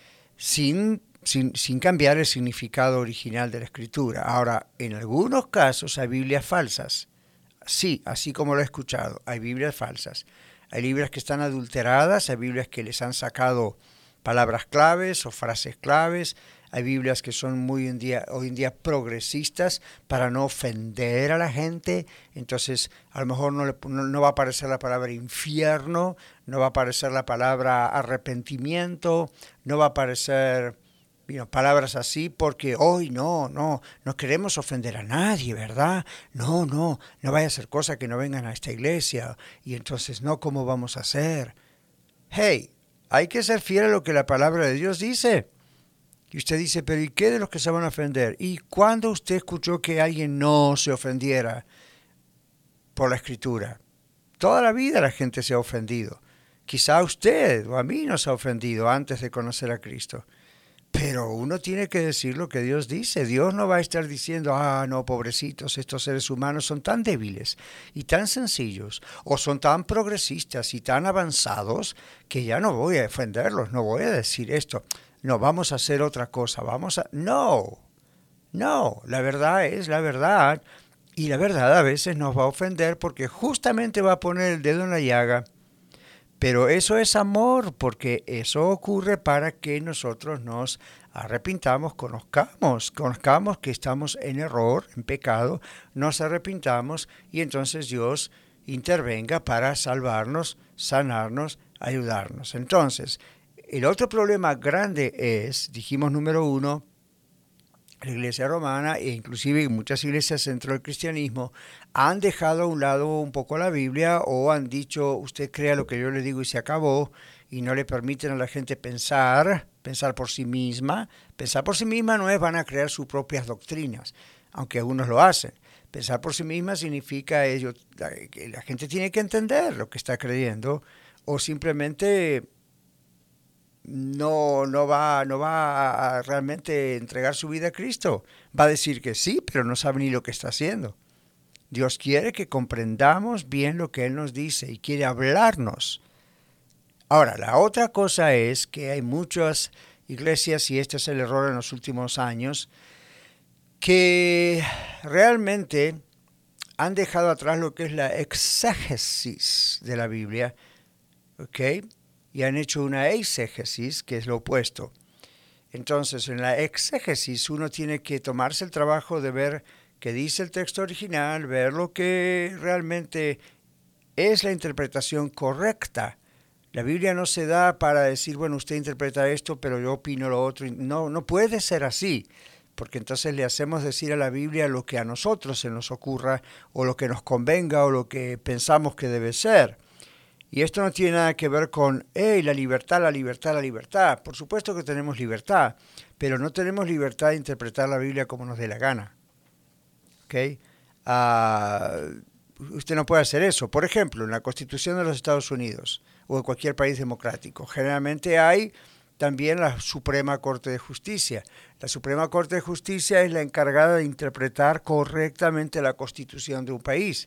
[SPEAKER 2] sin Sin, sin cambiar el significado original de la escritura. Ahora, en algunos casos hay Biblias falsas. Sí, así como lo he escuchado, hay Biblias falsas. Hay Biblias que están adulteradas, hay Biblias que les han sacado palabras claves o frases claves. Hay Biblias que son muy en día, hoy en día progresistas para no ofender a la gente. Entonces, a lo mejor no, le, no, no va a aparecer la palabra infierno, no va a aparecer la palabra arrepentimiento, no va a aparecer... You know, palabras así porque hoy no, no, no queremos ofender a nadie, ¿verdad? No, no, no vaya a ser cosa que no vengan a esta iglesia y entonces no, ¿cómo vamos a hacer? Hey, hay que ser fiel a lo que la palabra de Dios dice. Y usted dice, pero ¿y qué de los que se van a ofender? ¿Y cuándo usted escuchó que alguien no se ofendiera por la escritura? Toda la vida la gente se ha ofendido. Quizá usted o a mí nos ha ofendido antes de conocer a Cristo. Pero uno tiene que decir lo que Dios dice. Dios no va a estar diciendo, ah, no, pobrecitos, estos seres humanos son tan débiles y tan sencillos, o son tan progresistas y tan avanzados, que ya no voy a ofenderlos, no voy a decir esto. No, vamos a hacer otra cosa, vamos a... No, no, la verdad es la verdad. Y la verdad a veces nos va a ofender porque justamente va a poner el dedo en la llaga. Pero eso es amor, porque eso ocurre para que nosotros nos arrepintamos, conozcamos, conozcamos que estamos en error, en pecado, nos arrepintamos y entonces Dios intervenga para salvarnos, sanarnos, ayudarnos. Entonces, el otro problema grande es, dijimos número uno, la iglesia romana e inclusive muchas iglesias dentro del cristianismo han dejado a un lado un poco la Biblia o han dicho usted crea lo que yo le digo y se acabó y no le permiten a la gente pensar pensar por sí misma. Pensar por sí misma no es van a crear sus propias doctrinas, aunque algunos lo hacen. Pensar por sí misma significa ello, que la gente tiene que entender lo que está creyendo o simplemente no, no, va, no va a realmente entregar su vida a Cristo. Va a decir que sí, pero no sabe ni lo que está haciendo. Dios quiere que comprendamos bien lo que Él nos dice y quiere hablarnos. Ahora, la otra cosa es que hay muchas iglesias, y este es el error en los últimos años, que realmente han dejado atrás lo que es la exégesis de la Biblia, ¿ok? Y han hecho una eisegesis, que es lo opuesto. Entonces, en la exégesis uno tiene que tomarse el trabajo de ver qué dice el texto original, ver lo que realmente es la interpretación correcta. La Biblia no se da para decir, bueno, usted interpreta esto, pero yo opino lo otro. No, no puede ser así, porque entonces le hacemos decir a la Biblia lo que a nosotros se nos ocurra, o lo que nos convenga, o lo que pensamos que debe ser. Y esto no tiene nada que ver con, hey, la libertad, la libertad, la libertad. Por supuesto que tenemos libertad, pero no tenemos libertad de interpretar la Biblia como nos dé la gana. ¿Ok? Uh, usted no puede hacer eso. Por ejemplo, en la Constitución de los Estados Unidos o en cualquier país democrático, generalmente hay también la Suprema Corte de Justicia. La Suprema Corte de Justicia es la encargada de interpretar correctamente la Constitución de un país.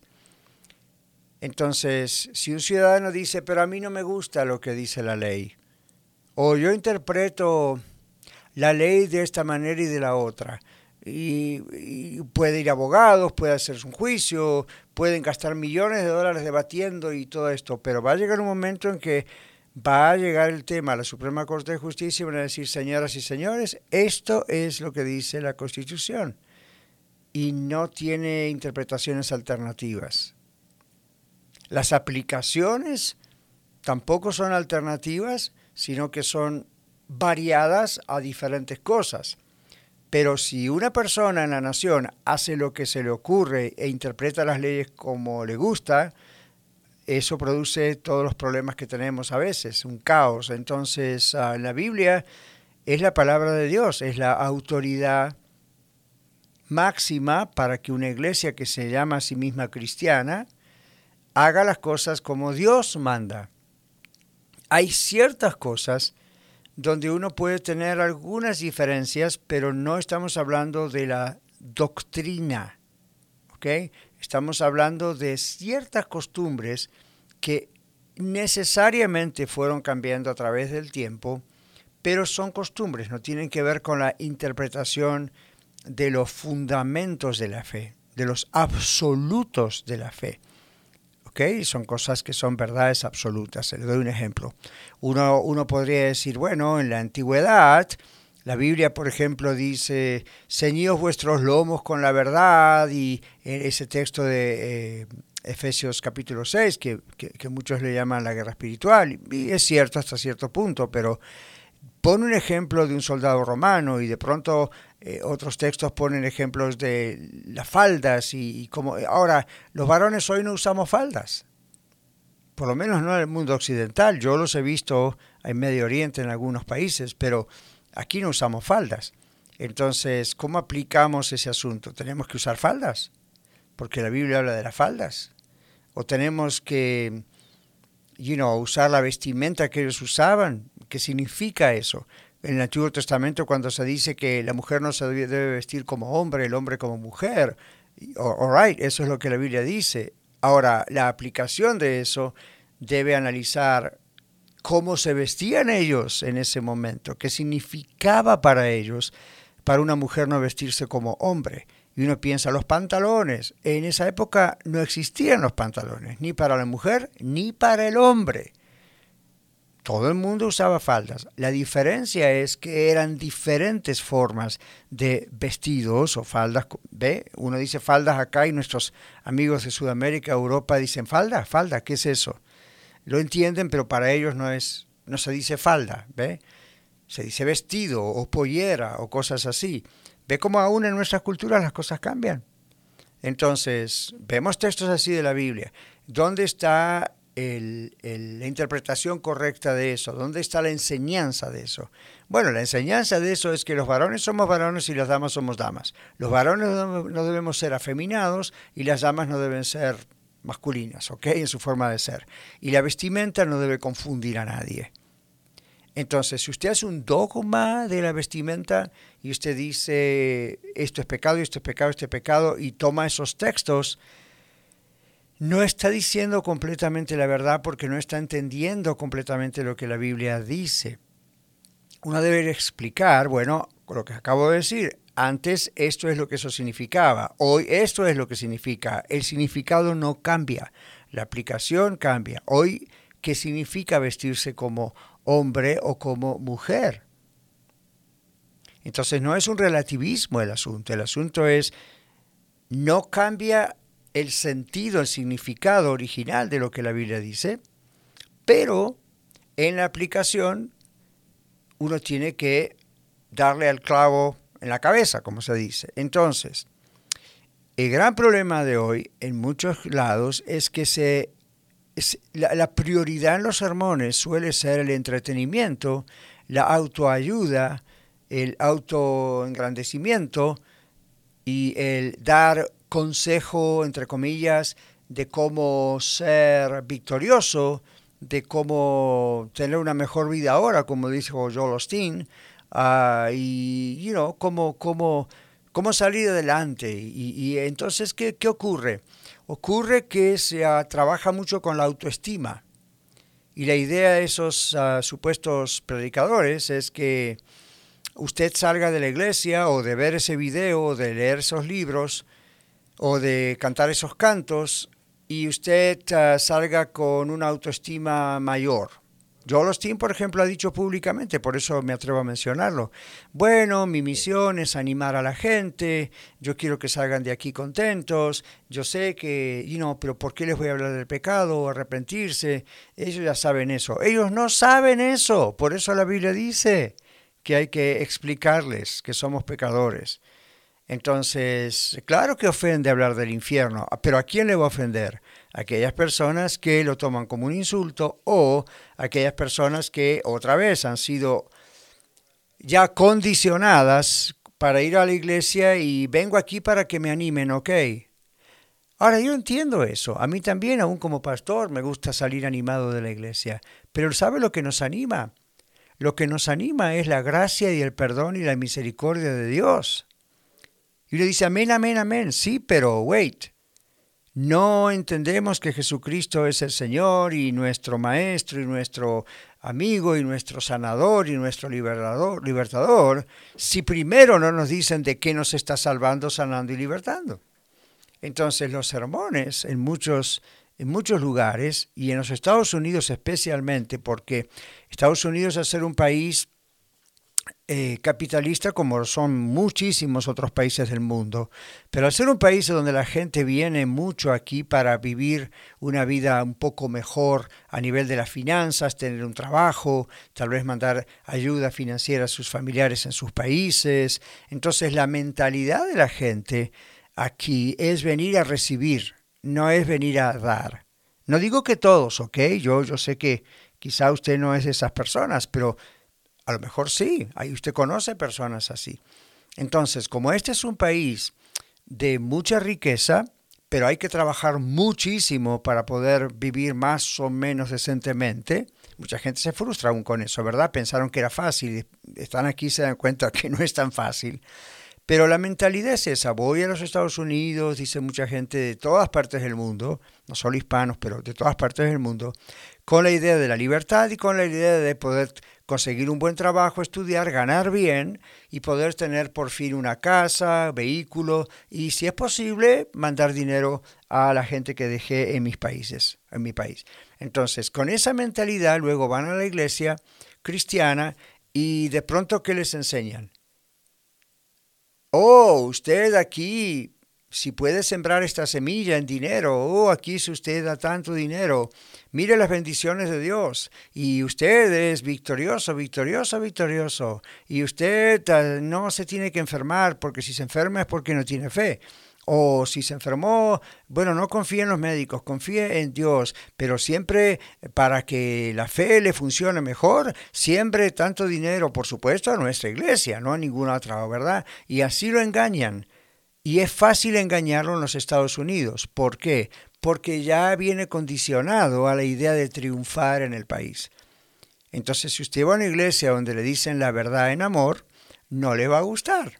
[SPEAKER 2] Entonces, si un ciudadano dice, pero a mí no me gusta lo que dice la ley, o yo interpreto la ley de esta manera y de la otra, y, y puede ir a abogados, puede hacerse un juicio, pueden gastar millones de dólares debatiendo y todo esto, pero va a llegar un momento en que va a llegar el tema a la Suprema Corte de Justicia y van a decir, señoras y señores, esto es lo que dice la Constitución, y no tiene interpretaciones alternativas. Las aplicaciones tampoco son alternativas, sino que son variadas a diferentes cosas. Pero si una persona en la nación hace lo que se le ocurre e interpreta las leyes como le gusta, eso produce todos los problemas que tenemos a veces, un caos. Entonces, uh, la Biblia es la palabra de Dios, es la autoridad máxima para que una iglesia que se llama a sí misma cristiana haga las cosas como Dios manda. Hay ciertas cosas donde uno puede tener algunas diferencias, pero no estamos hablando de la doctrina, ¿ok? Estamos hablando de ciertas costumbres que necesariamente fueron cambiando a través del tiempo, pero son costumbres, no tienen que ver con la interpretación de los fundamentos de la fe, de los absolutos de la fe. ¿Okay? Son cosas que son verdades absolutas. Le doy un ejemplo. Uno, uno podría decir, bueno, en la antigüedad, la Biblia, por ejemplo, dice, ceñíos vuestros lomos con la verdad, y en ese texto de eh, Efesios capítulo seis, que, que, que muchos le llaman la guerra espiritual, y es cierto hasta cierto punto, pero pone un ejemplo de un soldado romano y de pronto eh, otros textos ponen ejemplos de las faldas y, y como ahora los varones hoy no usamos faldas, por lo menos no en el mundo occidental. Yo los he visto en Medio Oriente en algunos países, pero aquí no usamos faldas. Entonces, ¿cómo aplicamos ese asunto? ¿Tenemos que usar faldas? Porque la Biblia habla de las faldas. ¿O tenemos que you know, usar la vestimenta que ellos usaban? ¿Qué significa eso? En el Antiguo Testamento, cuando se dice que la mujer no se debe vestir como hombre, el hombre como mujer, all right, eso es lo que la Biblia dice. Ahora, la aplicación de eso debe analizar cómo se vestían ellos en ese momento, qué significaba para ellos, para una mujer no vestirse como hombre. Y uno piensa, los pantalones. En esa época no existían los pantalones, ni para la mujer, ni para el hombre. Todo el mundo usaba faldas. La diferencia es que eran diferentes formas de vestidos o faldas. ¿Ve? Uno dice faldas acá y nuestros amigos de Sudamérica, Europa dicen falda, falda, ¿qué es eso? Lo entienden, pero para ellos no es, no se dice falda, ¿ve? Se dice vestido o pollera o cosas así. ¿Ve cómo aún en nuestras culturas las cosas cambian? Entonces, vemos textos así de la Biblia. ¿Dónde está el, el, la interpretación correcta de eso? ¿Dónde está la enseñanza de eso? Bueno, la enseñanza de eso es que los varones somos varones y las damas somos damas. Los varones no debemos ser afeminados y las damas no deben ser masculinas, ¿ok? En su forma de ser. Y la vestimenta no debe confundir a nadie. Entonces, si usted hace un dogma de la vestimenta y usted dice esto es pecado, esto es pecado, esto es pecado, y toma esos textos, no está diciendo completamente la verdad porque no está entendiendo completamente lo que la Biblia dice. Uno debe explicar, bueno, lo que acabo de decir, antes esto es lo que eso significaba, hoy esto es lo que significa. El significado no cambia, la aplicación cambia. Hoy, ¿qué significa vestirse como hombre o como mujer? Entonces no es un relativismo el asunto, el asunto es, no cambia el sentido, el significado original de lo que la Biblia dice, pero en la aplicación uno tiene que darle al clavo en la cabeza, como se dice. Entonces, el gran problema de hoy en muchos lados es que se, es, la, la prioridad en los sermones suele ser el entretenimiento, la autoayuda, el autoengrandecimiento y el dar consejo, entre comillas, de cómo ser victorioso, de cómo tener una mejor vida ahora, como dijo Joel Osteen, uh, y you know, cómo, cómo, cómo salir adelante. Y, y entonces, ¿qué, qué ocurre? Ocurre que se uh, trabaja mucho con la autoestima. Y la idea de esos uh, supuestos predicadores es que usted salga de la iglesia o de ver ese video o de leer esos libros o de cantar esos cantos y usted uh, salga con una autoestima mayor. Joel Osteen, por ejemplo, ha dicho públicamente, por eso me atrevo a mencionarlo, bueno, mi misión es animar a la gente, yo quiero que salgan de aquí contentos, yo sé que, you know, pero ¿por qué les voy a hablar del pecado o arrepentirse? Ellos ya saben eso. Ellos no saben eso, por eso la Biblia dice que hay que explicarles que somos pecadores. Entonces, claro que ofende hablar del infierno, pero ¿a quién le va a ofender? A aquellas personas que lo toman como un insulto o aquellas personas que otra vez han sido ya condicionadas para ir a la iglesia y vengo aquí para que me animen, ¿ok? Ahora, yo entiendo eso. A mí también, aún como pastor, me gusta salir animado de la iglesia. Pero ¿sabe lo que nos anima? Lo que nos anima es la gracia y el perdón y la misericordia de Dios. Y le dice, amén, amén, amén. Sí, pero wait. No entendemos que Jesucristo es el Señor y nuestro Maestro y nuestro amigo y nuestro sanador y nuestro libertador, libertador si primero no nos dicen de qué nos está salvando, sanando y libertando. Entonces los sermones en muchos, en muchos lugares y en los Estados Unidos especialmente, porque Estados Unidos al ser un país Eh, capitalista como son muchísimos otros países del mundo, pero al ser un país donde la gente viene mucho aquí para vivir una vida un poco mejor a nivel de las finanzas, tener un trabajo, tal vez mandar ayuda financiera a sus familiares en sus países, entonces la mentalidad de la gente aquí es venir a recibir, no es venir a dar. No digo que todos, ¿ok? Yo, yo sé que quizá usted no es de esas personas, pero a lo mejor sí, ahí usted conoce personas así. Entonces, como este es un país de mucha riqueza, pero hay que trabajar muchísimo para poder vivir más o menos decentemente, mucha gente se frustra aún con eso, ¿verdad? Pensaron que era fácil, están aquí y se dan cuenta que no es tan fácil. Pero la mentalidad es esa, voy a los Estados Unidos, dice mucha gente de todas partes del mundo, no solo hispanos, pero de todas partes del mundo, con la idea de la libertad y con la idea de poder conseguir un buen trabajo, estudiar, ganar bien y poder tener por fin una casa, vehículo y, si es posible, mandar dinero a la gente que dejé en mis países, en mi país. Entonces, con esa mentalidad, luego van a la iglesia cristiana y de pronto, ¿qué les enseñan? Oh, usted aquí, si puede sembrar esta semilla en dinero, oh, aquí si usted da tanto dinero, mire las bendiciones de Dios, y usted es victorioso, victorioso, victorioso, y usted uh, no se tiene que enfermar, porque si se enferma es porque no tiene fe. O si se enfermó, bueno, no confíe en los médicos, confíe en Dios, pero siempre para que la fe le funcione mejor, siempre tanto dinero, por supuesto, a nuestra iglesia, no a ninguna otra, ¿verdad? Y así lo engañan. Y es fácil engañarlo en los Estados Unidos. ¿Por qué? Porque ya viene condicionado a la idea de triunfar en el país. Entonces, si usted va a una iglesia donde le dicen la verdad en amor, no le va a gustar.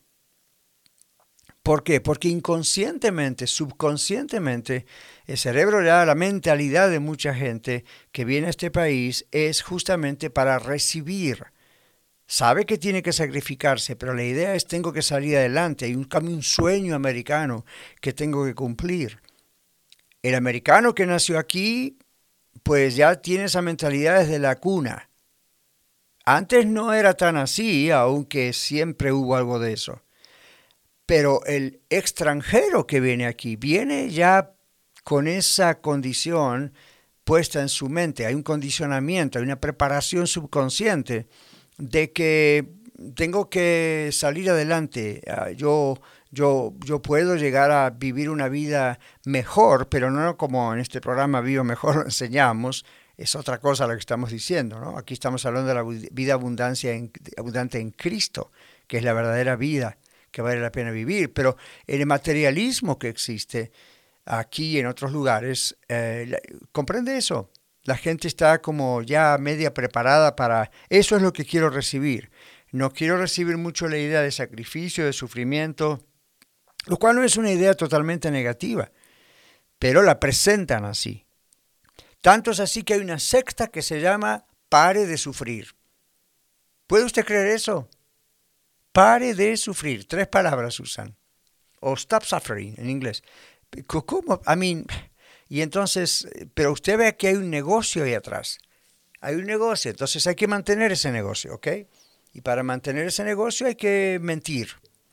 [SPEAKER 2] ¿Por qué? Porque inconscientemente, subconscientemente, el cerebro, ya la mentalidad de mucha gente que viene a este país es justamente para recibir. Sabe que tiene que sacrificarse, pero la idea es tengo que salir adelante. Hay un, un sueño americano que tengo que cumplir. El americano que nació aquí, pues ya tiene esa mentalidad desde la cuna. Antes no era tan así, aunque siempre hubo algo de eso. Pero el extranjero que viene aquí viene ya con esa condición puesta en su mente. Hay un condicionamiento, hay una preparación subconsciente de que tengo que salir adelante. Yo, yo, yo puedo llegar a vivir una vida mejor, pero no como en este programa Vivo Mejor lo enseñamos. Es otra cosa lo que estamos diciendo, ¿no? Aquí estamos hablando de la vida abundancia en, abundante en Cristo, que es la verdadera vida que vale la pena vivir, pero el materialismo que existe aquí y en otros lugares, eh, ¿comprende eso? La gente está como ya media preparada para, eso es lo que quiero recibir. No quiero recibir mucho la idea de sacrificio, de sufrimiento, lo cual no es una idea totalmente negativa, pero la presentan así. Tanto es así que hay una secta que se llama Pare de Sufrir. ¿Puede usted creer eso? Pare de sufrir. Tres palabras usan. O stop suffering en inglés. ¿Cómo? I mean, y entonces, pero usted ve que hay un negocio ahí atrás. Hay un negocio, entonces hay que mantener ese negocio, ¿ok? Y para mantener ese negocio hay que mentir.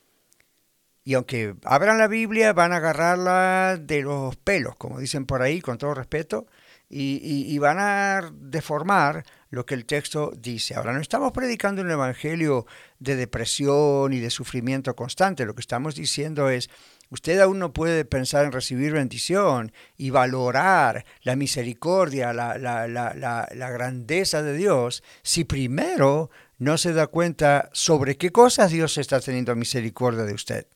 [SPEAKER 2] Y aunque abran la Biblia, van a agarrarla de los pelos, como dicen por ahí, con todo respeto, y, y, y van a deformar lo que el texto dice. Ahora, no estamos predicando un evangelio de depresión y de sufrimiento constante. Lo que estamos diciendo es, usted aún no puede pensar en recibir bendición y valorar la misericordia, la, la, la, la, la grandeza de Dios, si primero no se da cuenta sobre qué cosas Dios está teniendo misericordia de usted.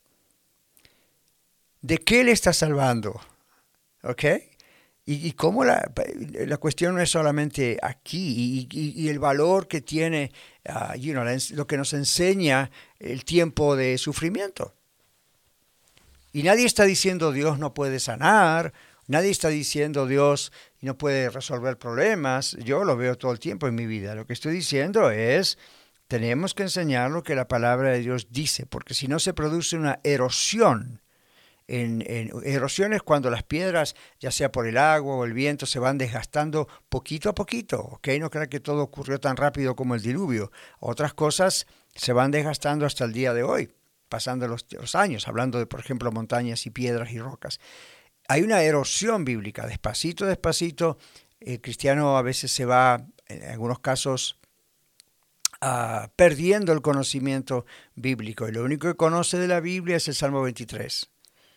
[SPEAKER 2] ¿De qué le está salvando? ¿Ok? Y, y cómo la, la cuestión no es solamente aquí, y, y, y el valor que tiene, uh, you know, lo que nos enseña el tiempo de sufrimiento. Y nadie está diciendo Dios no puede sanar, nadie está diciendo Dios no puede resolver problemas. Yo lo veo todo el tiempo en mi vida. Lo que estoy diciendo es, tenemos que enseñar lo que la palabra de Dios dice, porque si no se produce una erosión. En, en erosiones cuando las piedras, ya sea por el agua o el viento, se van desgastando poquito a poquito, ¿ok? No crean que todo ocurrió tan rápido como el diluvio. Otras cosas se van desgastando hasta el día de hoy, pasando los, los años, hablando de, por ejemplo, montañas y piedras y rocas. Hay una erosión bíblica, despacito, despacito. El cristiano a veces se va, en algunos casos, uh, perdiendo el conocimiento bíblico. Y lo único que conoce de la Biblia es el Salmo veintitrés.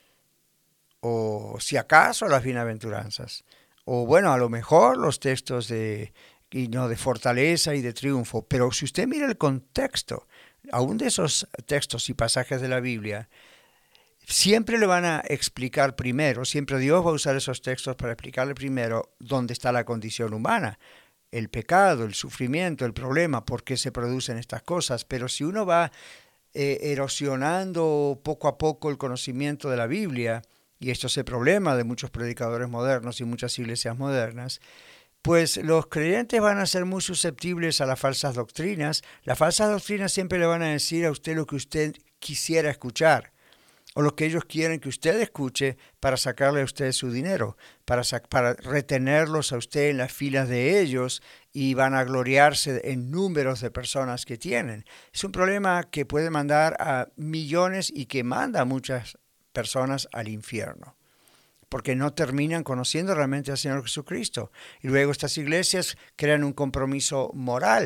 [SPEAKER 2] O si acaso las bienaventuranzas, o bueno, a lo mejor los textos de, y no, de fortaleza y de triunfo. Pero si usted mira el contexto, aún de esos textos y pasajes de la Biblia, siempre le van a explicar primero, siempre Dios va a usar esos textos para explicarle primero dónde está la condición humana, el pecado, el sufrimiento, el problema, por qué se producen estas cosas. Pero si uno va eh, erosionando poco a poco el conocimiento de la Biblia, y esto es el problema de muchos predicadores modernos y muchas iglesias modernas, pues los creyentes van a ser muy susceptibles a las falsas doctrinas. Las falsas doctrinas siempre le van a decir a usted lo que usted quisiera escuchar, o lo que ellos quieren que usted escuche para sacarle a usted su dinero, para, para retenerlos a usted en las filas de ellos, y van a gloriarse en números de personas que tienen. Es un problema que puede mandar a millones y que manda a muchas personas al infierno, porque no terminan conociendo realmente al Señor Jesucristo. Y luego estas iglesias crean un compromiso moral.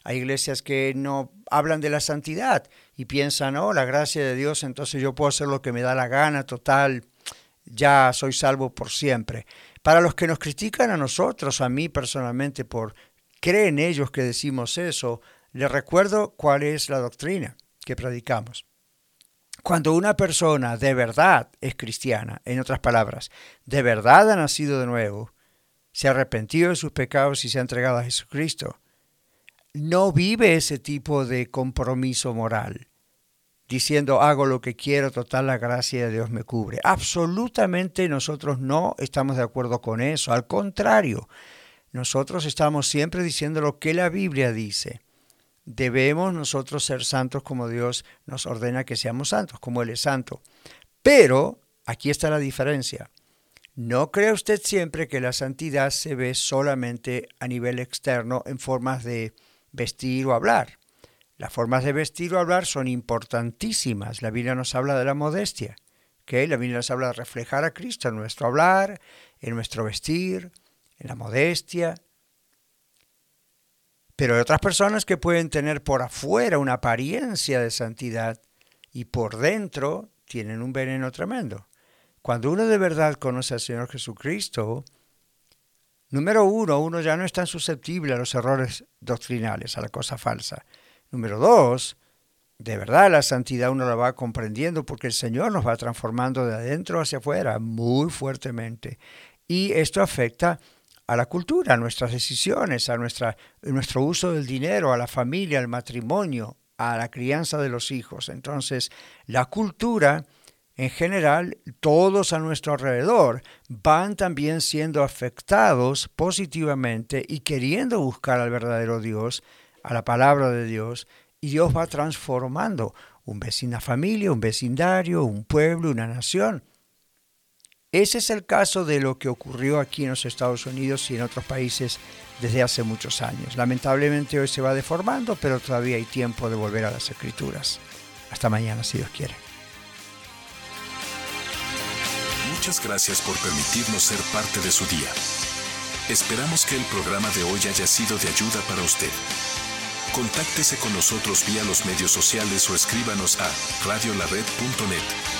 [SPEAKER 2] Hay iglesias que no hablan de la santidad y piensan, oh, la gracia de Dios, entonces yo puedo hacer lo que me da la gana, total, ya soy salvo por siempre. Para los que nos critican a nosotros, a mí personalmente, por creen ellos que decimos eso, les recuerdo cuál es la doctrina que predicamos. Cuando una persona de verdad es cristiana, en otras palabras, de verdad ha nacido de nuevo, se ha arrepentido de sus pecados y se ha entregado a Jesucristo, no vive ese tipo de compromiso moral, diciendo hago lo que quiero, total la gracia de Dios me cubre. Absolutamente nosotros no estamos de acuerdo con eso. Al contrario, nosotros estamos siempre diciendo lo que la Biblia dice. Debemos nosotros ser santos como Dios nos ordena que seamos santos, como Él es santo. Pero aquí está la diferencia. No crea usted siempre que la santidad se ve solamente a nivel externo en formas de vestir o hablar. Las formas de vestir o hablar son importantísimas. La Biblia nos habla de la modestia, ¿okay? La Biblia nos habla de reflejar a Cristo en nuestro hablar, en nuestro vestir, en la modestia. Pero hay otras personas que pueden tener por afuera una apariencia de santidad y por dentro tienen un veneno tremendo. Cuando uno de verdad conoce al Señor Jesucristo, número uno, uno ya no es tan susceptible a los errores doctrinales, a la cosa falsa. Número dos, de verdad la santidad uno la va comprendiendo porque el Señor nos va transformando de adentro hacia afuera muy fuertemente. Y esto afecta a la cultura, a nuestras decisiones, a nuestra, nuestro uso del dinero, a la familia, al matrimonio, a la crianza de los hijos. Entonces, la cultura en general, todos a nuestro alrededor van también siendo afectados positivamente y queriendo buscar al verdadero Dios, a la palabra de Dios, y Dios va transformando un vecina familia, un vecindario, un pueblo, una nación. Ese es el caso de lo que ocurrió aquí en los Estados Unidos y en otros países desde hace muchos años. Lamentablemente hoy se va deformando, pero todavía hay tiempo de volver a las Escrituras. Hasta mañana, si Dios quiere.
[SPEAKER 1] Muchas gracias por permitirnos ser parte de su día. Esperamos que el programa de hoy haya sido de ayuda para usted. Contáctese con nosotros vía los medios sociales o escríbanos a radio la red punto net.